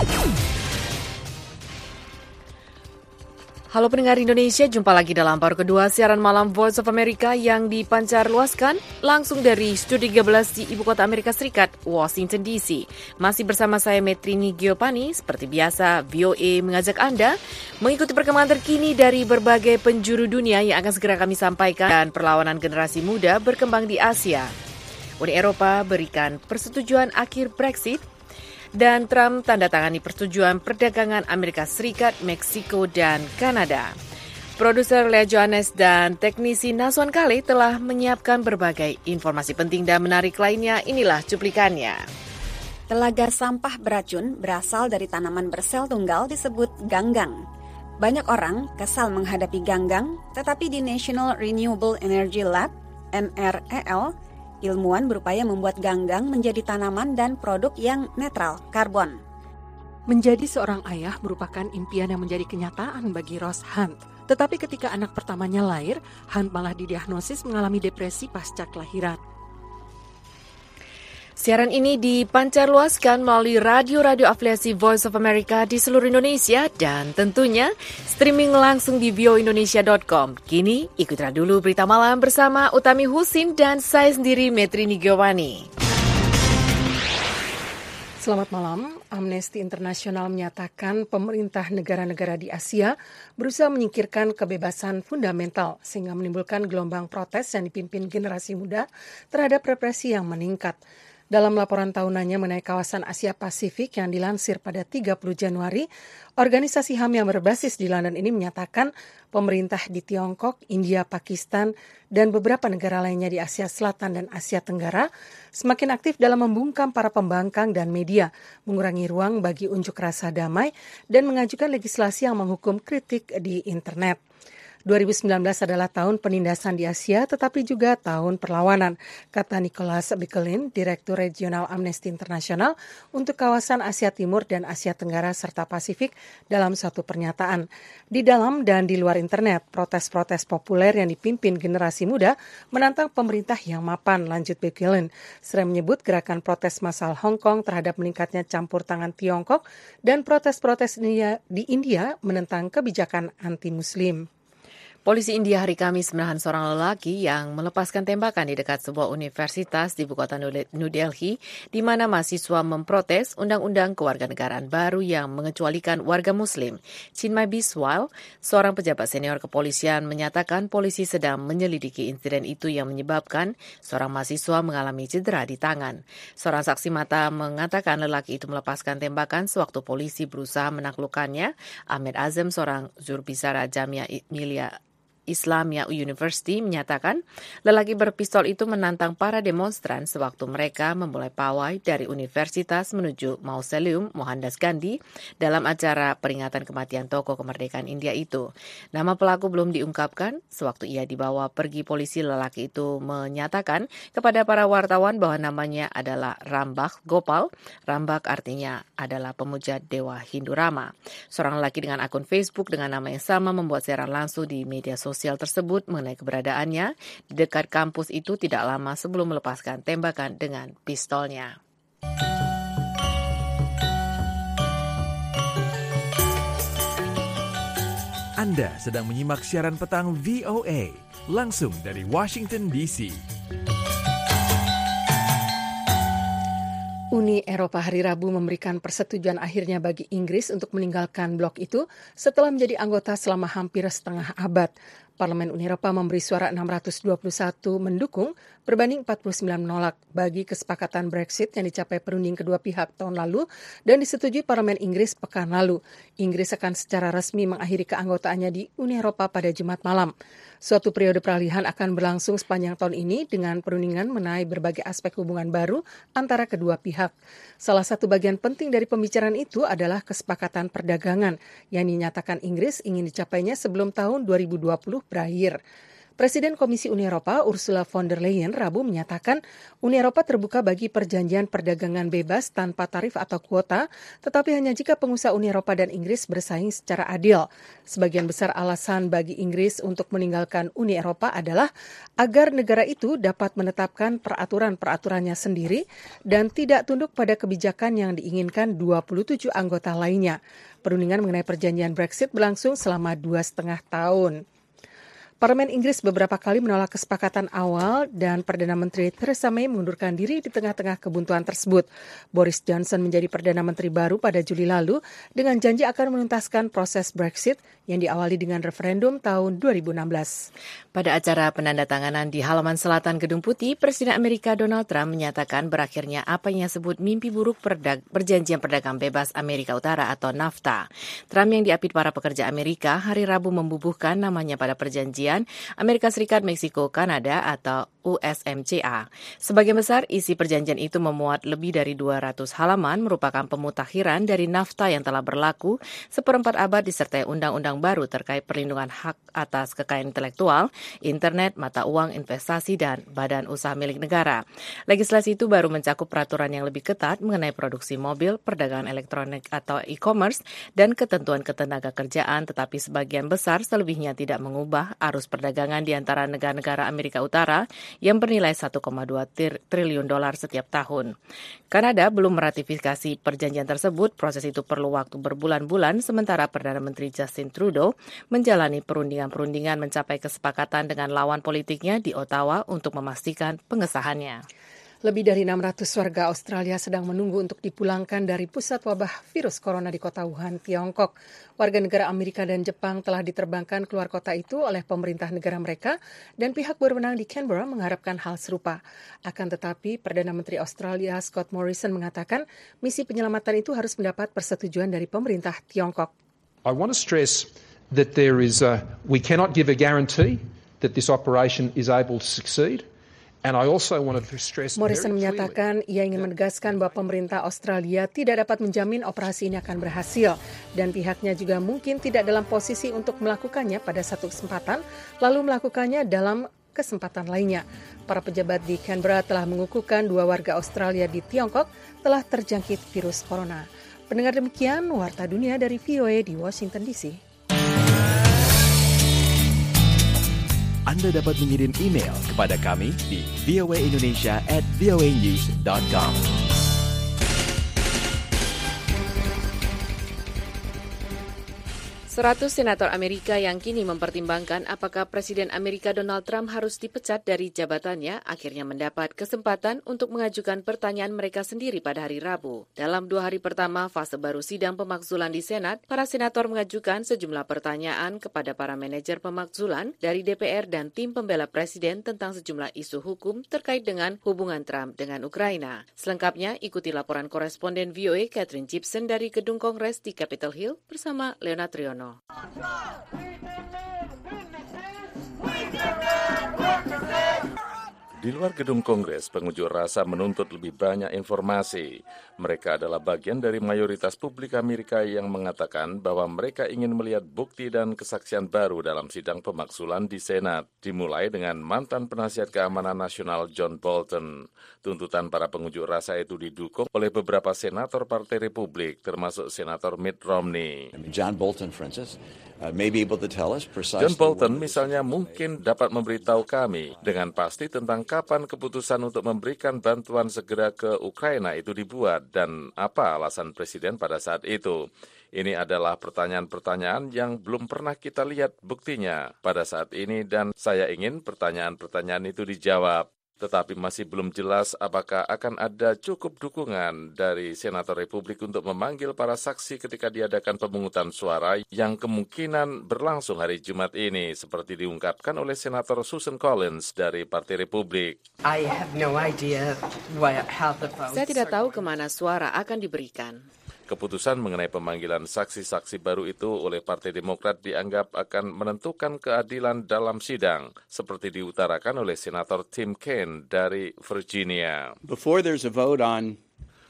Halo pendengar Indonesia, jumpa lagi dalam paruh kedua siaran malam Voice of America yang dipancar luaskan langsung dari Studio tiga belas di Ibu Kota Amerika Serikat, Washington D C. Masih bersama saya Metrini Giopani, seperti biasa V O A mengajak Anda mengikuti perkembangan terkini dari berbagai penjuru dunia yang akan segera kami sampaikan, dan perlawanan generasi muda berkembang di Asia. Uni Eropa berikan persetujuan akhir Brexit, dan Trump tanda tangani persetujuan perdagangan Amerika Serikat, Meksiko, dan Kanada. Produser Lea Johannes dan teknisi Naswan Kale telah menyiapkan berbagai informasi penting dan menarik lainnya. Inilah cuplikannya. Telaga sampah beracun berasal dari tanaman bersel tunggal disebut ganggang. Banyak orang kesal menghadapi ganggang, tetapi di National Renewable Energy Lab, N R E L, ilmuwan berupaya membuat ganggang menjadi tanaman dan produk yang netral karbon. Menjadi seorang ayah merupakan impian yang menjadi kenyataan bagi Ross Hunt. Tetapi ketika anak pertamanya lahir, Hunt malah didiagnosis mengalami depresi pasca kelahiran. Siaran ini dipancarluaskan melalui radio-radio afiliasi Voice of America di seluruh Indonesia dan tentunya streaming langsung di v o indonesia dot com. Kini ikuti dulu berita malam bersama Utami Husin dan saya sendiri Metrini Giovanni. Selamat malam. Amnesty International menyatakan pemerintah negara-negara di Asia berusaha menyingkirkan kebebasan fundamental sehingga menimbulkan gelombang protes yang dipimpin generasi muda terhadap represi yang meningkat. Dalam laporan tahunannya mengenai kawasan Asia Pasifik yang dilansir pada tiga puluh Januari, organisasi H A M yang berbasis di London ini menyatakan pemerintah di Tiongkok, India, Pakistan, dan beberapa negara lainnya di Asia Selatan dan Asia Tenggara semakin aktif dalam membungkam para pembangkang dan media, mengurangi ruang bagi unjuk rasa damai, dan mengajukan legislasi yang menghukum kritik di internet. dua ribu sembilan belas adalah tahun penindasan di Asia, tetapi juga tahun perlawanan, kata Nicholas Bickelin, Direktur Regional Amnesty International untuk kawasan Asia Timur dan Asia Tenggara serta Pasifik dalam suatu pernyataan. Di dalam dan di luar internet, protes-protes populer yang dipimpin generasi muda menantang pemerintah yang mapan, lanjut Bickelin. Seraya menyebut gerakan protes massal Hong Kong terhadap meningkatnya campur tangan Tiongkok dan protes-protes di India menentang kebijakan anti-Muslim. Polisi India hari Kamis menahan seorang lelaki yang melepaskan tembakan di dekat sebuah universitas di ibu kota New Delhi, di mana mahasiswa memprotes undang-undang kewarganegaraan baru yang mengecualikan warga Muslim. Chinmay Biswal, seorang pejabat senior kepolisian, menyatakan polisi sedang menyelidiki insiden itu yang menyebabkan seorang mahasiswa mengalami cedera di tangan. Seorang saksi mata mengatakan lelaki itu melepaskan tembakan sewaktu polisi berusaha menaklukkannya. Ahmed Azam, seorang jurubicara Jamia Millia Islamia University, menyatakan lelaki berpistol itu menantang para demonstran sewaktu mereka memulai pawai dari universitas menuju Mausoleum Mohandas Gandhi dalam acara peringatan kematian tokoh kemerdekaan India itu. Nama pelaku belum diungkapkan. Sewaktu ia dibawa pergi polisi, lelaki itu menyatakan kepada para wartawan bahwa namanya adalah Rambak Gopal. Rambak artinya adalah pemuja Dewa Hindu Rama. Seorang lelaki dengan akun Facebook dengan nama yang sama membuat siaran langsung di media sosial sosial tersebut mengenai keberadaannya di dekat kampus itu tidak lama sebelum melepaskan tembakan dengan pistolnya. Anda sedang menyimak siaran petang V O A langsung dari Washington D C. Uni Eropa hari Rabu memberikan persetujuan akhirnya bagi Inggris untuk meninggalkan blok itu setelah menjadi anggota selama hampir setengah abad. Parlemen Uni Eropa memberi suara enam ratus dua puluh satu mendukung berbanding empat puluh sembilan menolak bagi kesepakatan Brexit yang dicapai perunding kedua pihak tahun lalu dan disetujui Parlemen Inggris pekan lalu. Inggris akan secara resmi mengakhiri keanggotaannya di Uni Eropa pada Jumat malam. Suatu periode peralihan akan berlangsung sepanjang tahun ini dengan perundingan mengenai berbagai aspek hubungan baru antara kedua pihak. Salah satu bagian penting dari pembicaraan itu adalah kesepakatan perdagangan yang dinyatakan Inggris ingin dicapainya sebelum tahun dua ribu dua puluh berakhir. Presiden Komisi Uni Eropa Ursula von der Leyen Rabu menyatakan Uni Eropa terbuka bagi perjanjian perdagangan bebas tanpa tarif atau kuota, tetapi hanya jika pengusaha Uni Eropa dan Inggris bersaing secara adil. Sebagian besar alasan bagi Inggris untuk meninggalkan Uni Eropa adalah agar negara itu dapat menetapkan peraturan-peraturannya sendiri dan tidak tunduk pada kebijakan yang diinginkan dua puluh tujuh anggota lainnya. Perundingan mengenai perjanjian Brexit berlangsung selama dua setengah tahun. Parlemen Inggris beberapa kali menolak kesepakatan awal dan Perdana Menteri Theresa May mengundurkan diri di tengah-tengah kebuntuan tersebut. Boris Johnson menjadi Perdana Menteri baru pada Juli lalu dengan janji akan menuntaskan proses Brexit yang diawali dengan referendum tahun dua ribu enam belas. Pada acara penandatanganan di halaman selatan Gedung Putih, Presiden Amerika Donald Trump menyatakan berakhirnya apa yang disebut mimpi buruk perdag- perjanjian perdagangan bebas Amerika Utara atau NAFTA. Trump yang diapit para pekerja Amerika hari Rabu membubuhkan namanya pada perjanjian Amerika Serikat, Meksiko, Kanada atau U S M C A. Sebagian besar isi perjanjian itu memuat lebih dari dua ratus halaman, merupakan pemutakhiran dari NAFTA yang telah berlaku seperempat abad disertai undang-undang baru terkait perlindungan hak atas kekayaan intelektual, internet, mata uang, investasi, dan badan usaha milik negara. Legislasi itu baru mencakup peraturan yang lebih ketat mengenai produksi mobil, perdagangan elektronik atau e-commerce, dan ketentuan ketenaga kerjaan, tetapi sebagian besar selebihnya tidak mengubah arus perdagangan di antara negara-negara Amerika Utara yang bernilai satu koma dua triliun dolar setiap tahun. Kanada belum meratifikasi perjanjian tersebut. Proses itu perlu waktu berbulan-bulan, sementara Perdana Menteri Justin Trudeau menjalani perundingan-perundingan mencapai kesepakatan dengan lawan politiknya di Ottawa untuk memastikan pengesahannya. Lebih dari enam ratus warga Australia sedang menunggu untuk dipulangkan dari pusat wabah virus corona di kota Wuhan, Tiongkok. Warga negara Amerika dan Jepang telah diterbangkan keluar kota itu oleh pemerintah negara mereka dan pihak berwenang di Canberra mengharapkan hal serupa. Akan tetapi, Perdana Menteri Australia Scott Morrison mengatakan misi penyelamatan itu harus mendapat persetujuan dari pemerintah Tiongkok. I want to stress that there is a, we cannot give a guarantee that this operation is able to succeed. Morrison menyatakan ia ingin menegaskan bahwa pemerintah Australia tidak dapat menjamin operasi ini akan berhasil dan pihaknya juga mungkin tidak dalam posisi untuk melakukannya pada satu kesempatan lalu melakukannya dalam kesempatan lainnya. Para pejabat di Canberra telah mengukuhkan dua warga Australia di Tiongkok telah terjangkit virus corona. Pendengar, demikian Warta Dunia dari V O A di Washington D C. Anda dapat mengirim email kepada kami di v o a indonesia at v o a news dot com. Seratus senator Amerika yang kini mempertimbangkan apakah Presiden Amerika Donald Trump harus dipecat dari jabatannya akhirnya mendapat kesempatan untuk mengajukan pertanyaan mereka sendiri pada hari Rabu. Dalam dua hari pertama fase baru sidang pemakzulan di Senat, para senator mengajukan sejumlah pertanyaan kepada para manajer pemakzulan dari D P R dan tim pembela Presiden tentang sejumlah isu hukum terkait dengan hubungan Trump dengan Ukraina. Selengkapnya, ikuti laporan koresponden V O A Catherine Gibson dari Gedung Kongres di Capitol Hill bersama Leonard Triono. Di luar gedung Kongres, pengunjuk rasa menuntut lebih banyak informasi. Mereka adalah bagian dari mayoritas publik Amerika yang mengatakan bahwa mereka ingin melihat bukti dan kesaksian baru dalam sidang pemakzulan di Senat, dimulai dengan mantan penasihat keamanan nasional John Bolton. Tuntutan para pengunjuk rasa itu didukung oleh beberapa senator Partai Republik, termasuk Senator Mitt Romney. John Bolton, for instance, uh, may be able to tell us precisely. John Bolton misalnya mungkin dapat memberitahu kami dengan pasti tentang kapan keputusan untuk memberikan bantuan segera ke Ukraina itu dibuat dan apa alasan Presiden pada saat itu. Ini adalah pertanyaan-pertanyaan yang belum pernah kita lihat buktinya pada saat ini dan saya ingin pertanyaan-pertanyaan itu dijawab. Tetapi masih belum jelas apakah akan ada cukup dukungan dari Senator Republik untuk memanggil para saksi ketika diadakan pemungutan suara yang kemungkinan berlangsung hari Jumat ini, seperti diungkapkan oleh Senator Susan Collins dari Partai Republik. I have no idea what, how the votes Saya tidak tahu kemana suara akan diberikan. Keputusan mengenai pemanggilan saksi-saksi baru itu oleh Partai Demokrat dianggap akan menentukan keadilan dalam sidang, seperti diutarakan oleh Senator Tim Kaine dari Virginia. Before there's a vote on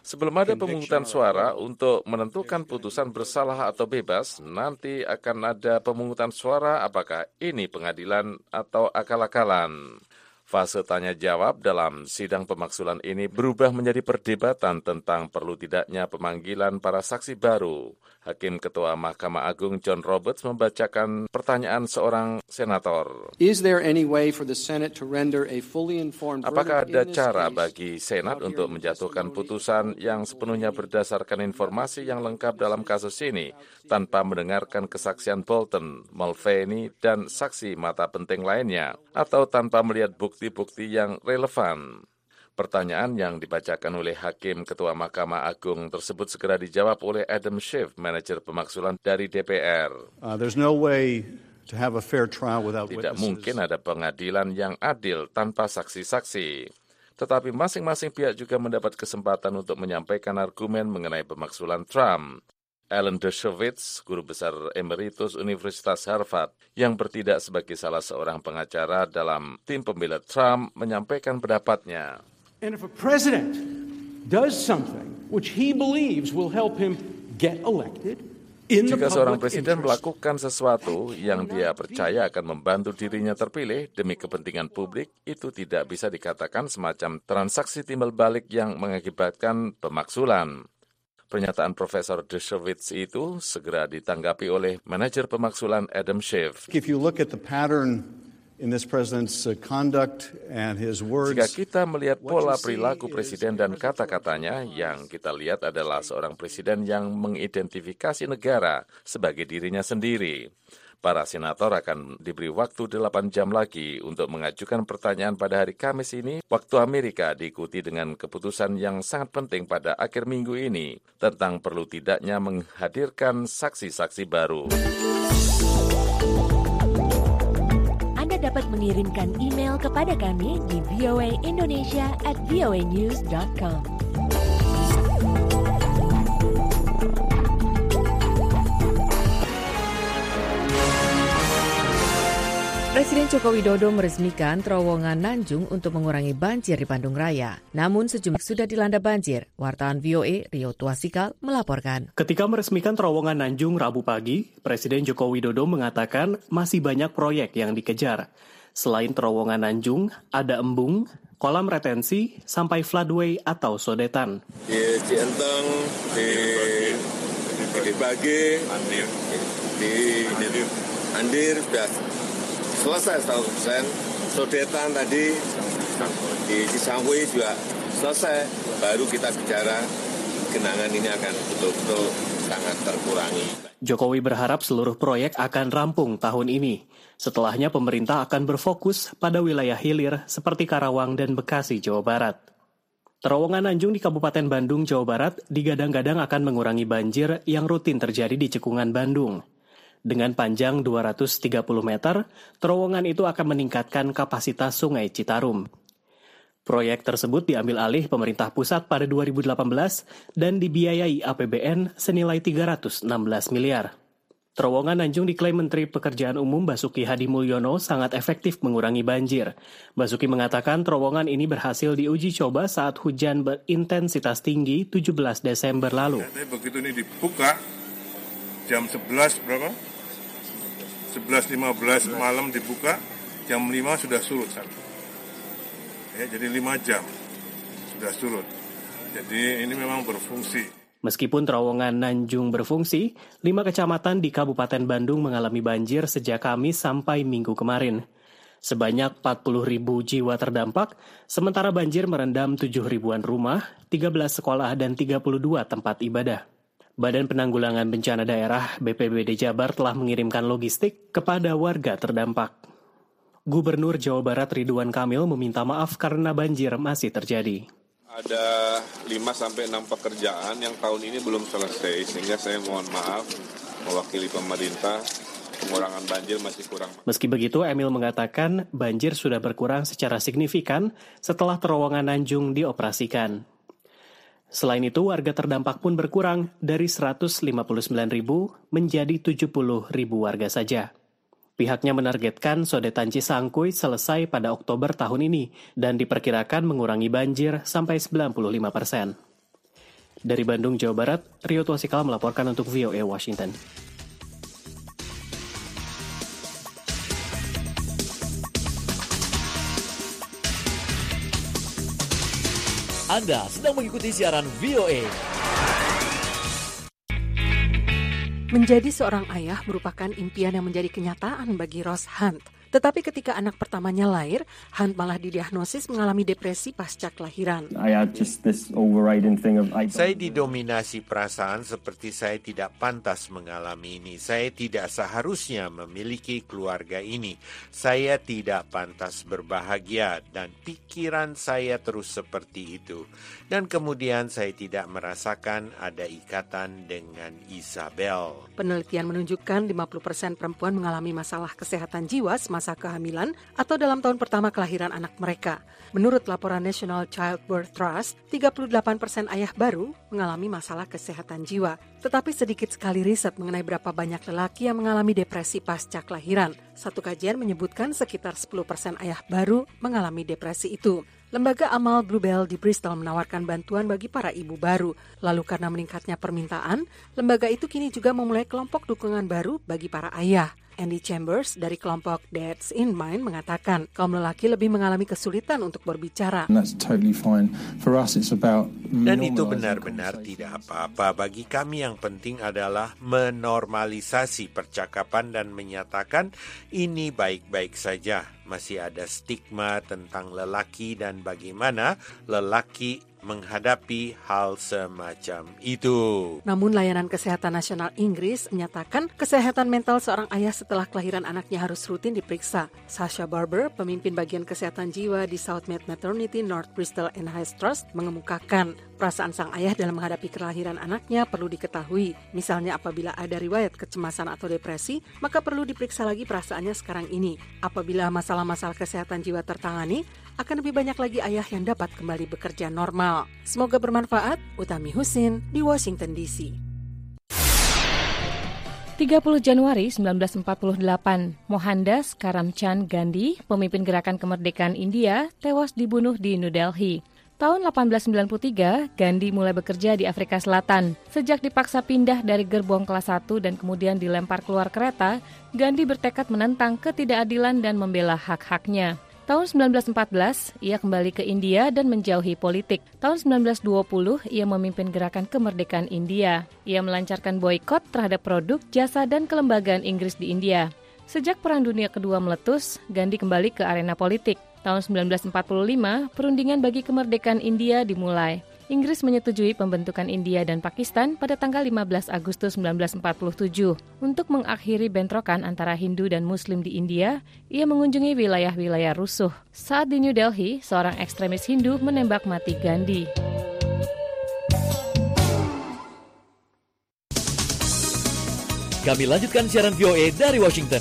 Sebelum ada pemungutan suara untuk menentukan putusan bersalah atau bebas, nanti akan ada pemungutan suara apakah ini pengadilan atau akal-akalan. Fase tanya-jawab dalam sidang pemaksulan ini berubah menjadi perdebatan tentang perlu tidaknya pemanggilan para saksi baru. Hakim Ketua Mahkamah Agung John Roberts membacakan pertanyaan seorang senator. Is there any way for the Senate to render a fully informed Apakah ada verdict in this cara case bagi Senat untuk menjatuhkan putusan yang sepenuhnya berdasarkan informasi yang lengkap dalam kasus ini, tanpa mendengarkan kesaksian Bolton, Mulvaney, dan saksi mata penting lainnya, atau tanpa melihat bukti-bukti yang relevan? Pertanyaan yang dibacakan oleh Hakim Ketua Mahkamah Agung tersebut segera dijawab oleh Adam Schiff, manajer pemaksulan dari D P R. Uh, there's no way to have a fair trial without Tidak witnesses. mungkin ada pengadilan yang adil tanpa saksi-saksi. Tetapi masing-masing pihak juga mendapat kesempatan untuk menyampaikan argumen mengenai pemaksulan Trump. Alan Dershowitz, guru besar emeritus Universitas Harvard, yang bertindak sebagai salah seorang pengacara dalam tim pembela Trump, menyampaikan pendapatnya. And if a president does something which he believes will help him get elected, in the Jika seorang public presiden interest, melakukan sesuatu yang dia percaya akan membantu dirinya terpilih demi kepentingan publik, itu tidak bisa dikatakan semacam transaksi timbal balik yang mengakibatkan pemaksulan. Pernyataan Profesor Dershowitz itu segera ditanggapi oleh manajer pemaksulan Adam Schiff. If you look at the pattern in this president's uh, conduct and his words, Jika kita melihat pola perilaku presiden dan kata-katanya, yang kita lihat adalah seorang presiden yang mengidentifikasi negara sebagai dirinya sendiri. Para senator akan diberi waktu delapan jam lagi untuk mengajukan pertanyaan pada hari Kamis ini. Waktu Amerika diikuti dengan keputusan yang sangat penting pada akhir minggu ini tentang perlu tidaknya menghadirkan saksi-saksi baru. Anda dapat mengirimkan email kepada kami di v o a indonesia at v o a news dot com. Presiden Joko Widodo meresmikan terowongan Nanjung untuk mengurangi banjir di Bandung Raya. Namun sejumlah sudah dilanda banjir. Wartawan V O A Rio Tuasikal melaporkan. Ketika meresmikan terowongan Nanjung Rabu pagi, Presiden Joko Widodo mengatakan masih banyak proyek yang dikejar. Selain terowongan Nanjung, ada embung, kolam retensi, sampai floodway atau sodetan. Di Cienteng, di di Bage, Andir, di Andir sudah selesai seratus persen. Sodetan tadi di Cisangkui juga selesai. Baru kita bicara genangan ini akan betul-betul sangat terkurangi. Jokowi berharap seluruh proyek akan rampung tahun ini. Setelahnya pemerintah akan berfokus pada wilayah hilir seperti Karawang dan Bekasi, Jawa Barat. Terowongan Nanjung di Kabupaten Bandung, Jawa Barat digadang-gadang akan mengurangi banjir yang rutin terjadi di Cekungan, Bandung. Dengan panjang dua ratus tiga puluh meter, terowongan itu akan meningkatkan kapasitas Sungai Citarum. Proyek tersebut diambil alih pemerintah pusat pada dua ribu delapan belas dan dibiayai A P B N senilai tiga ratus enam belas miliar. Terowongan Nanjung diklaim Menteri Pekerjaan Umum Basuki Hadi Mulyono sangat efektif mengurangi banjir. Basuki mengatakan terowongan ini berhasil diuji coba saat hujan berintensitas tinggi tujuh belas Desember lalu. Ya, begitu ini dibuka, jam sebelas berapa? sebelas lima belas malam dibuka, jam lima sudah surut. Ya, jadi lima jam sudah surut. Jadi ini memang berfungsi. Meskipun terowongan Nanjung berfungsi, lima kecamatan di Kabupaten Bandung mengalami banjir sejak Kamis sampai Minggu kemarin. Sebanyak empat puluh ribu jiwa terdampak, sementara banjir merendam tujuh ribuan rumah, tiga belas sekolah, dan tiga puluh dua tempat ibadah. Badan Penanggulangan Bencana Daerah B P B D Jabar telah mengirimkan logistik kepada warga terdampak. Gubernur Jawa Barat Ridwan Kamil meminta maaf karena banjir masih terjadi. Ada lima sampai enam pekerjaan yang tahun ini belum selesai, sehingga saya mohon maaf mewakili pemerintah, pengurangan banjir masih kurang. Meski begitu, Emil mengatakan banjir sudah berkurang secara signifikan setelah terowongan Nanjung dioperasikan. Selain itu, warga terdampak pun berkurang dari seratus lima puluh sembilan ribu menjadi tujuh puluh ribu warga saja. Pihaknya menargetkan sodetan Cisangkui selesai pada Oktober tahun ini dan diperkirakan mengurangi banjir sampai sembilan puluh lima persen. Dari Bandung, Jawa Barat, Rio Tuasikala melaporkan untuk V O A Washington. Anda sedang mengikuti siaran V O A. Menjadi seorang ayah merupakan impian yang menjadi kenyataan bagi Ross Hunt. Tetapi ketika anak pertamanya lahir, Hunt malah didiagnosis mengalami depresi pasca kelahiran. Saya didominasi perasaan seperti saya tidak pantas mengalami ini. Saya tidak seharusnya memiliki keluarga ini. Saya tidak pantas berbahagia dan pikiran saya terus seperti itu. Dan kemudian saya tidak merasakan ada ikatan dengan Isabel. Penelitian menunjukkan lima puluh persen perempuan mengalami masalah kesehatan jiwa semasa kehamilan atau dalam tahun pertama kelahiran anak mereka. Menurut laporan National Childbirth Trust, tiga puluh delapan persen ayah baru mengalami masalah kesehatan jiwa. Tetapi sedikit sekali riset mengenai berapa banyak lelaki yang mengalami depresi pasca kelahiran. Satu kajian menyebutkan sekitar sepuluh persen ayah baru mengalami depresi itu. Lembaga amal Bluebell di Bristol menawarkan bantuan bagi para ibu baru. Lalu karena meningkatnya permintaan, lembaga itu kini juga memulai kelompok dukungan baru bagi para ayah. Andy Chambers dari kelompok Dads in Mind mengatakan kaum lelaki lebih mengalami kesulitan untuk berbicara. Dan itu benar-benar tidak apa-apa. Bagi kami yang penting adalah menormalisasi percakapan dan menyatakan ini baik-baik saja. Masih ada stigma tentang lelaki dan bagaimana lelaki menghadapi hal semacam itu. Namun layanan kesehatan nasional Inggris menyatakan kesehatan mental seorang ayah setelah kelahiran anaknya harus rutin diperiksa. Sasha Barber, pemimpin bagian kesehatan jiwa di Southmead Maternity North Bristol and High Trust, mengemukakan perasaan sang ayah dalam menghadapi kelahiran anaknya perlu diketahui. Misalnya apabila ada riwayat kecemasan atau depresi, maka perlu diperiksa lagi perasaannya sekarang ini. Apabila masalah-masalah kesehatan jiwa tertangani, akan lebih banyak lagi ayah yang dapat kembali bekerja normal. Semoga bermanfaat. Utami Husin di Washington D C. tiga puluh Januari seribu sembilan ratus empat puluh delapan, Mohandas Karamchand Gandhi, pemimpin gerakan kemerdekaan India, tewas dibunuh di New Delhi. Tahun delapan belas sembilan puluh tiga, Gandhi mulai bekerja di Afrika Selatan. Sejak dipaksa pindah dari gerbong kelas satu dan kemudian dilempar keluar kereta, Gandhi bertekad menentang ketidakadilan dan membela hak-haknya. Tahun sembilan belas empat belas, ia kembali ke India dan menjauhi politik. Tahun sembilan belas dua puluh, ia memimpin gerakan kemerdekaan India. Ia melancarkan boikot terhadap produk, jasa, dan kelembagaan Inggris di India. Sejak Perang Dunia Kedua meletus, Gandhi kembali ke arena politik. Tahun sembilan belas empat puluh lima, perundingan bagi kemerdekaan India dimulai. Inggris menyetujui pembentukan India dan Pakistan pada tanggal lima belas Agustus sembilan belas empat puluh tujuh. Untuk mengakhiri bentrokan antara Hindu dan Muslim di India, ia mengunjungi wilayah-wilayah rusuh. Saat di New Delhi, seorang ekstremis Hindu menembak mati Gandhi. Kami lanjutkan siaran V O A dari Washington.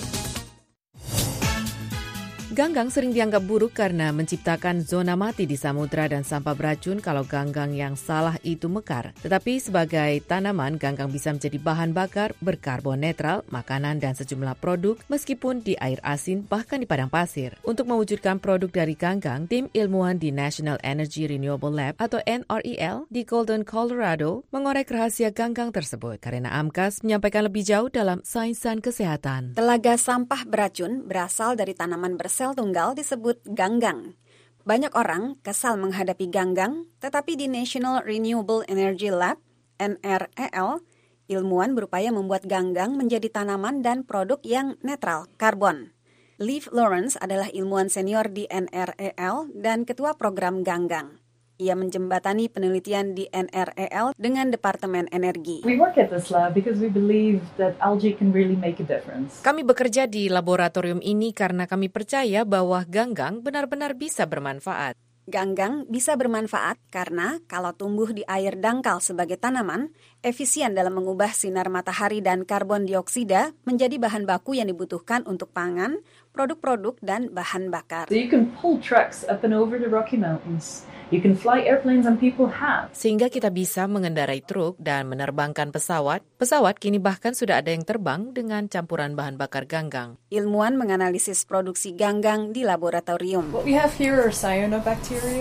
Ganggang sering dianggap buruk karena menciptakan zona mati di samudra dan sampah beracun kalau ganggang yang salah itu mekar. Tetapi sebagai tanaman, ganggang bisa menjadi bahan bakar berkarbon netral, makanan dan sejumlah produk meskipun di air asin bahkan di padang pasir. Untuk mewujudkan produk dari ganggang, tim ilmuwan di National Energy Renewable Lab atau N R E L di Golden, Colorado mengorek rahasia ganggang tersebut. Karena Amkas menyampaikan lebih jauh dalam Sainsan Kesehatan. Telaga sampah beracun berasal dari tanaman bersel tunggal disebut ganggang. Banyak orang kesal menghadapi ganggang, tetapi di National Renewable Energy Lab, N R E L, ilmuwan berupaya membuat ganggang menjadi tanaman dan produk yang netral karbon. Liv Lawrence adalah ilmuwan senior di N R E L dan ketua program ganggang. Ia menjembatani penelitian di N R E L dengan Departemen Energi. We work at this lab because we believe that algae can really make a difference. Kami bekerja di laboratorium ini karena kami percaya bahwa ganggang benar-benar bisa bermanfaat. Ganggang bisa bermanfaat karena kalau tumbuh di air dangkal sebagai tanaman, efisien dalam mengubah sinar matahari dan karbon dioksida menjadi bahan baku yang dibutuhkan untuk pangan, produk-produk, dan bahan bakar. So you can pull trucks up and over the Rocky Mountains. You can fly airplanes and people have. Sehingga kita bisa mengendarai truk dan menerbangkan pesawat. Pesawat kini bahkan sudah ada yang terbang dengan campuran bahan bakar ganggang. Ilmuwan menganalisis produksi ganggang di laboratorium. What we have here are cyanobacteria.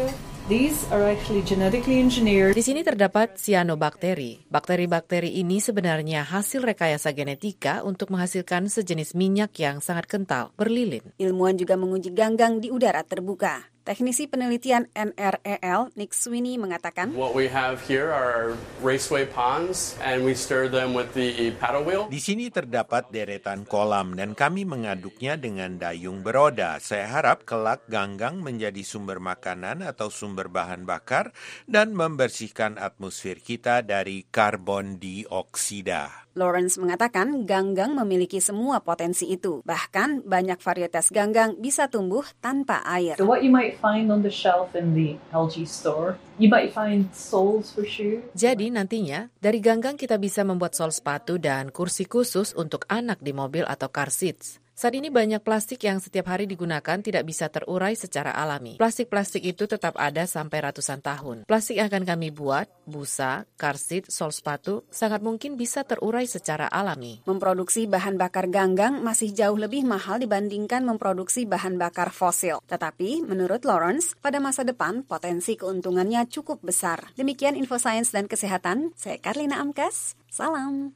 These are actually genetically engineered. Di sini terdapat sianobakteri. Bakteri-bakteri ini sebenarnya hasil rekayasa genetika untuk menghasilkan sejenis minyak yang sangat kental, berlilin. Ilmuwan juga menguji ganggang di udara terbuka. Teknisi penelitian N R E L, Nick Sweeney, mengatakan, What we have here are raceway ponds and we stir them with the paddle wheel. Di sini terdapat deretan kolam dan kami mengaduknya dengan dayung beroda. Saya harap kelak ganggang menjadi sumber makanan atau sumber bahan bakar dan membersihkan atmosfer kita dari karbon dioksida. Lawrence mengatakan ganggang memiliki semua potensi itu. Bahkan banyak varietas ganggang bisa tumbuh tanpa air. So what you might find on the shelf in the L G store, you might find soles for shoes. Jadi nantinya dari ganggang kita bisa membuat sol sepatu dan kursi khusus untuk anak di mobil atau car seats. Saat ini banyak plastik yang setiap hari digunakan tidak bisa terurai secara alami. Plastik-plastik itu tetap ada sampai ratusan tahun. Plastik yang akan kami buat, busa, car seat, sol sepatu, sangat mungkin bisa terurai secara alami. Memproduksi bahan bakar ganggang masih jauh lebih mahal dibandingkan memproduksi bahan bakar fosil. Tetapi, menurut Lawrence, pada masa depan potensi keuntungannya cukup besar. Demikian Info Sains dan Kesehatan, saya Karlina Amkas, salam.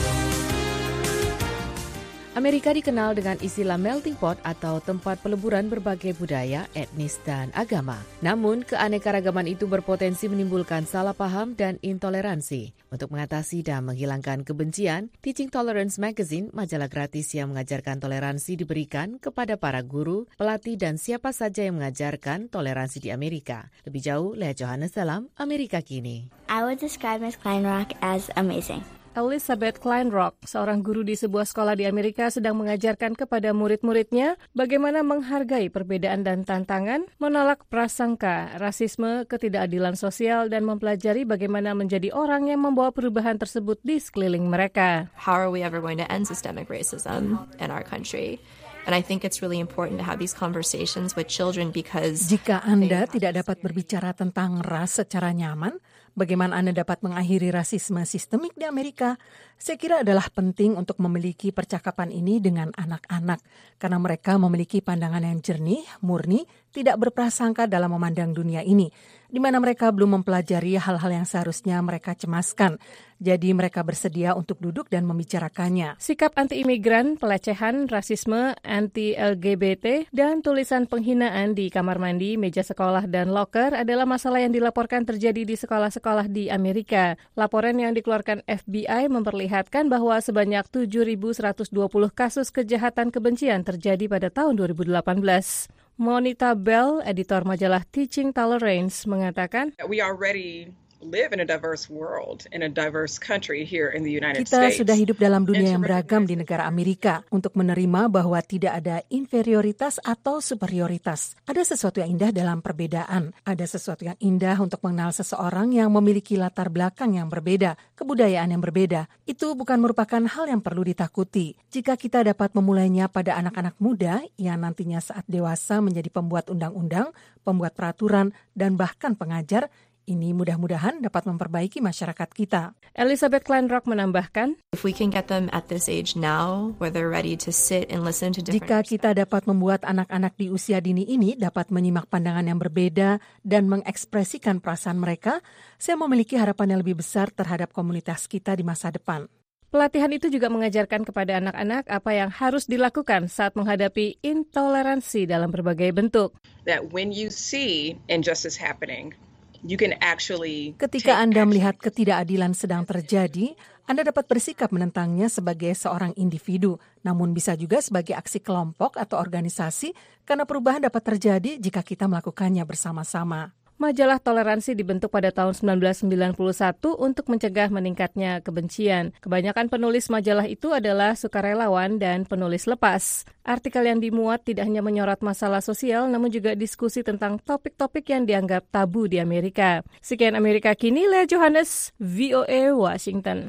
Amerika dikenal dengan istilah melting pot atau tempat peleburan berbagai budaya, etnis, dan agama. Namun, keanekaragaman itu berpotensi menimbulkan salah paham dan intoleransi. Untuk mengatasi dan menghilangkan kebencian, Teaching Tolerance Magazine, majalah gratis yang mengajarkan toleransi diberikan kepada para guru, pelatih, dan siapa saja yang mengajarkan toleransi di Amerika. Lebih jauh, Lea Johannes dalam Amerika Kini. I would describe Miss Kleinrock as amazing. Elizabeth Kleinrock, seorang guru di sebuah sekolah di Amerika, sedang mengajarkan kepada murid-muridnya bagaimana menghargai perbedaan dan tantangan, menolak prasangka, rasisme, ketidakadilan sosial, dan mempelajari bagaimana menjadi orang yang membawa perubahan tersebut di sekeliling mereka. How are we ever going to end systemic racism in our country? And I think it's really important to have these conversations with children because jika Anda tidak dapat berbicara tentang ras secara nyaman, bagaimana Anda dapat mengakhiri rasisme sistemik di Amerika? Saya kira adalah penting untuk memiliki percakapan ini dengan anak-anak karena mereka memiliki pandangan yang jernih, murni, tidak berprasangka dalam memandang dunia ini, di mana mereka belum mempelajari hal-hal yang seharusnya mereka cemaskan. Jadi mereka bersedia untuk duduk dan membicarakannya. Sikap anti-imigran, pelecehan, rasisme, anti-L G B T, dan tulisan penghinaan di kamar mandi, meja sekolah, dan loker adalah masalah yang dilaporkan terjadi di sekolah-sekolah di Amerika. Laporan yang dikeluarkan F B I memperlihatkan bahwa sebanyak tujuh ribu seratus dua puluh kasus kejahatan kebencian terjadi pada tahun dua ribu delapan belas. Monita Bell, editor majalah Teaching Tolerance, mengatakan, We already live in a diverse world, in a diverse country here in the United Kita States. sudah hidup dalam dunia yang beragam di negara Amerika untuk menerima bahwa tidak ada inferioritas atau superioritas. Ada sesuatu yang indah dalam perbedaan. Ada sesuatu yang indah untuk mengenal seseorang yang memiliki latar belakang yang berbeda, kebudayaan yang berbeda. Itu bukan merupakan hal yang perlu ditakuti. Jika kita dapat memulainya pada anak-anak muda yang nantinya saat dewasa menjadi pembuat undang-undang, pembuat peraturan, dan bahkan pengajar, ini mudah-mudahan dapat memperbaiki masyarakat kita. Elizabeth Kleinrock menambahkan, If we can get them at this age now, where they're ready to sit and listen to different Jika kita dapat membuat anak-anak di usia dini ini dapat menyimak pandangan yang berbeda dan mengekspresikan perasaan mereka, saya memiliki harapan yang lebih besar terhadap komunitas kita di masa depan. Pelatihan itu juga mengajarkan kepada anak-anak apa yang harus dilakukan saat menghadapi intoleransi dalam berbagai bentuk. That when you see injustice happening, you can actually Ketika Anda melihat ketidakadilan sedang terjadi, Anda dapat bersikap menentangnya sebagai seorang individu, namun bisa juga sebagai aksi kelompok atau organisasi karena perubahan dapat terjadi jika kita melakukannya bersama-sama. Majalah Toleransi dibentuk pada tahun sembilan belas sembilan puluh satu untuk mencegah meningkatnya kebencian. Kebanyakan penulis majalah itu adalah sukarelawan dan penulis lepas. Artikel yang dimuat tidak hanya menyorot masalah sosial, namun juga diskusi tentang topik-topik yang dianggap tabu di Amerika. Sekian Amerika Kini, Lea Johannes, V O A Washington.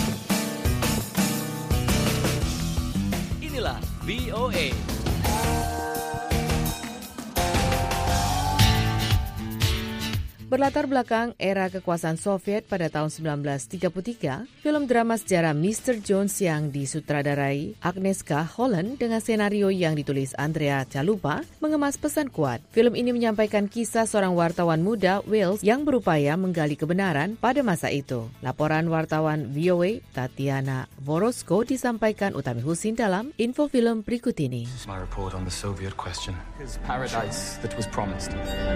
Inilah V O A. Berlatar belakang era kekuasaan Soviet pada tahun sembilan belas tiga puluh tiga, film drama sejarah mister Jones yang disutradarai Agnieszka Holland dengan skenario yang ditulis Andrea Chalupa mengemas pesan kuat. Film ini menyampaikan kisah seorang wartawan muda Wales yang berupaya menggali kebenaran pada masa itu. Laporan wartawan V O A Tatiana Vorosko disampaikan Utami Husin dalam info film berikut ini. My report on the Soviet question is paradise that was promised.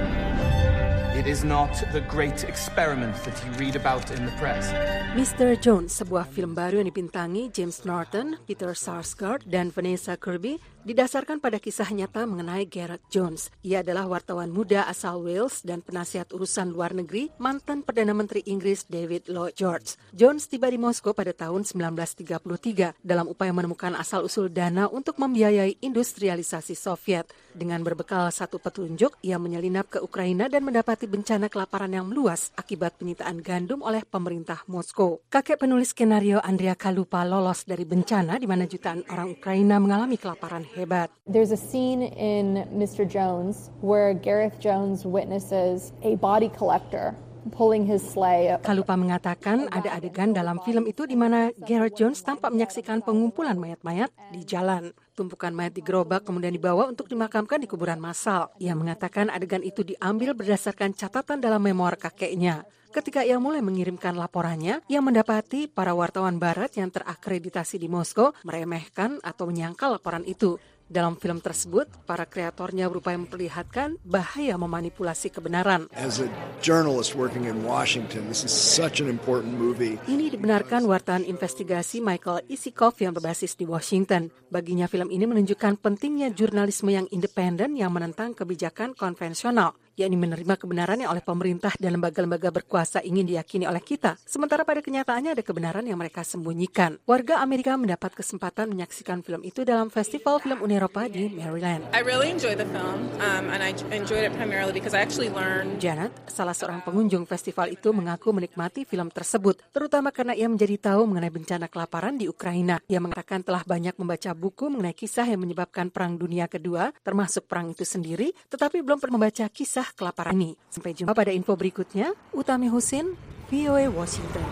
It is not the great experiment that you read about in the press. mister Jones, sebuah film baru yang dibintangi James Norton, Peter Sarsgaard, dan Vanessa Kirby, didasarkan pada kisah nyata mengenai Gareth Jones. Ia adalah wartawan muda asal Wales dan penasihat urusan luar negeri mantan Perdana Menteri Inggris David Lloyd George. Jones tiba di Moskow pada tahun sembilan belas tiga puluh tiga dalam upaya menemukan asal-usul dana untuk membiayai industrialisasi Soviet. Dengan berbekal satu petunjuk, ia menyelinap ke Ukraina dan mendapati bencana kelaparan yang meluas akibat penyitaan gandum oleh pemerintah Moskow. Kakek penulis skenario Andrea Chalupa lolos dari bencana di mana jutaan orang Ukraina mengalami kelaparan hebat. There's a scene in mister Jones where Gareth Jones witnesses a body collector pulling his sleigh. Chalupa mengatakan ada adegan dalam film itu di mana Gareth Jones tampak menyaksikan pengumpulan mayat-mayat di jalan. Tumpukan mayat digerobak kemudian dibawa untuk dimakamkan di kuburan massal. Ia mengatakan adegan itu diambil berdasarkan catatan dalam memoir kakeknya. Ketika ia mulai mengirimkan laporannya, ia mendapati para wartawan barat yang terakreditasi di Moskow meremehkan atau menyangkal laporan itu. Dalam film tersebut, para kreatornya berupaya memperlihatkan bahaya memanipulasi kebenaran. As a journalist working in Washington, this is such an important movie. Ini dibenarkan wartawan investigasi Michael Isikoff yang berbasis di Washington. Baginya film ini menunjukkan pentingnya jurnalisme yang independen yang menentang kebijakan konvensional, yakni menerima kebenaran yang oleh pemerintah dan lembaga-lembaga berkuasa ingin diyakini oleh kita. Sementara pada kenyataannya ada kebenaran yang mereka sembunyikan. Warga Amerika mendapat kesempatan menyaksikan film itu dalam Festival Film Uni Eropa di Maryland. I really enjoyed the film, um, and I enjoyed it primarily because I actually learned. Janet, salah seorang pengunjung festival itu, mengaku menikmati film tersebut, terutama karena ia menjadi tahu mengenai bencana kelaparan di Ukraina. Ia mengatakan telah banyak membaca buku mengenai kisah yang menyebabkan Perang Dunia Kedua, termasuk perang itu sendiri, tetapi belum pernah membaca kisah kelaparan ini. Sampai jumpa pada info berikutnya. Utami Husin, V O A Washington.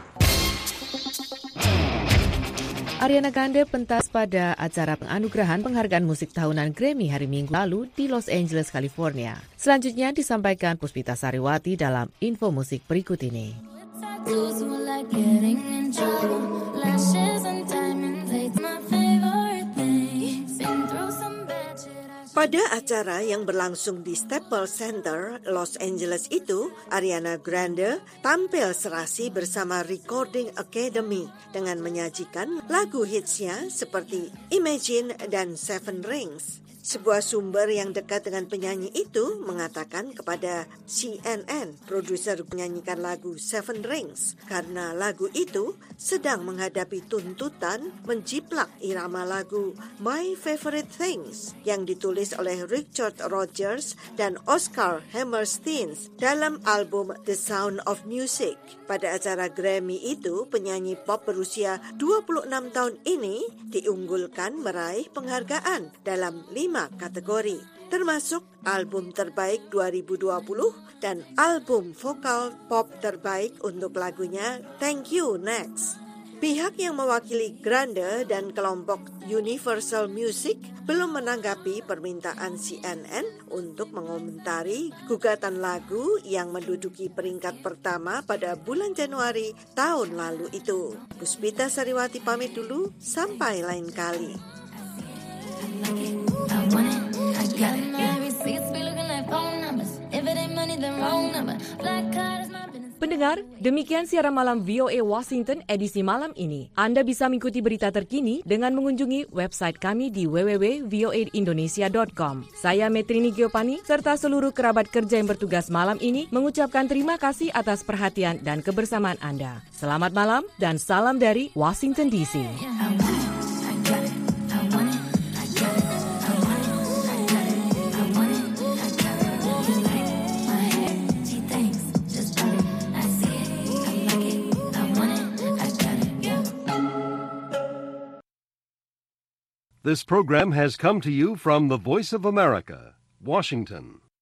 Ariana Grande pentas pada acara penganugerahan penghargaan musik tahunan Grammy hari Minggu lalu di Los Angeles, California. Selanjutnya disampaikan Puspita Sariwati dalam info musik berikut ini. Pada acara yang berlangsung di Staples Center, Los Angeles itu, Ariana Grande tampil serasi bersama Recording Academy dengan menyajikan lagu hitsnya seperti Imagine dan Seven Rings. Sebuah sumber yang dekat dengan penyanyi itu mengatakan kepada C N N, produser menyanyikan lagu Seven Rings, karena lagu itu sedang menghadapi tuntutan menjiplak irama lagu My Favorite Things yang ditulis oleh Richard Rodgers dan Oscar Hammerstein dalam album The Sound of Music. Pada acara Grammy itu, penyanyi pop berusia dua puluh enam tahun ini diunggulkan meraih penghargaan dalam lima kategori, termasuk album terbaik dua ribu dua puluh dan album vokal pop terbaik untuk lagunya Thank You Next. Pihak yang mewakili Grande dan kelompok Universal Music belum menanggapi permintaan C N N untuk mengomentari gugatan lagu yang menduduki peringkat pertama pada bulan Januari tahun lalu itu. Puspita Sariwati pamit dulu, sampai lain kali. Pendengar, demikian siaran malam V O A Washington edisi malam ini. Anda bisa mengikuti berita terkini dengan mengunjungi website kami di w w w titik v o a indonesia titik com. Saya Metrini Giopani serta seluruh kerabat kerja yang bertugas malam ini mengucapkan terima kasih atas perhatian dan kebersamaan Anda. Selamat malam dan salam dari Washington D C. This program has come to you from the Voice of America, Washington.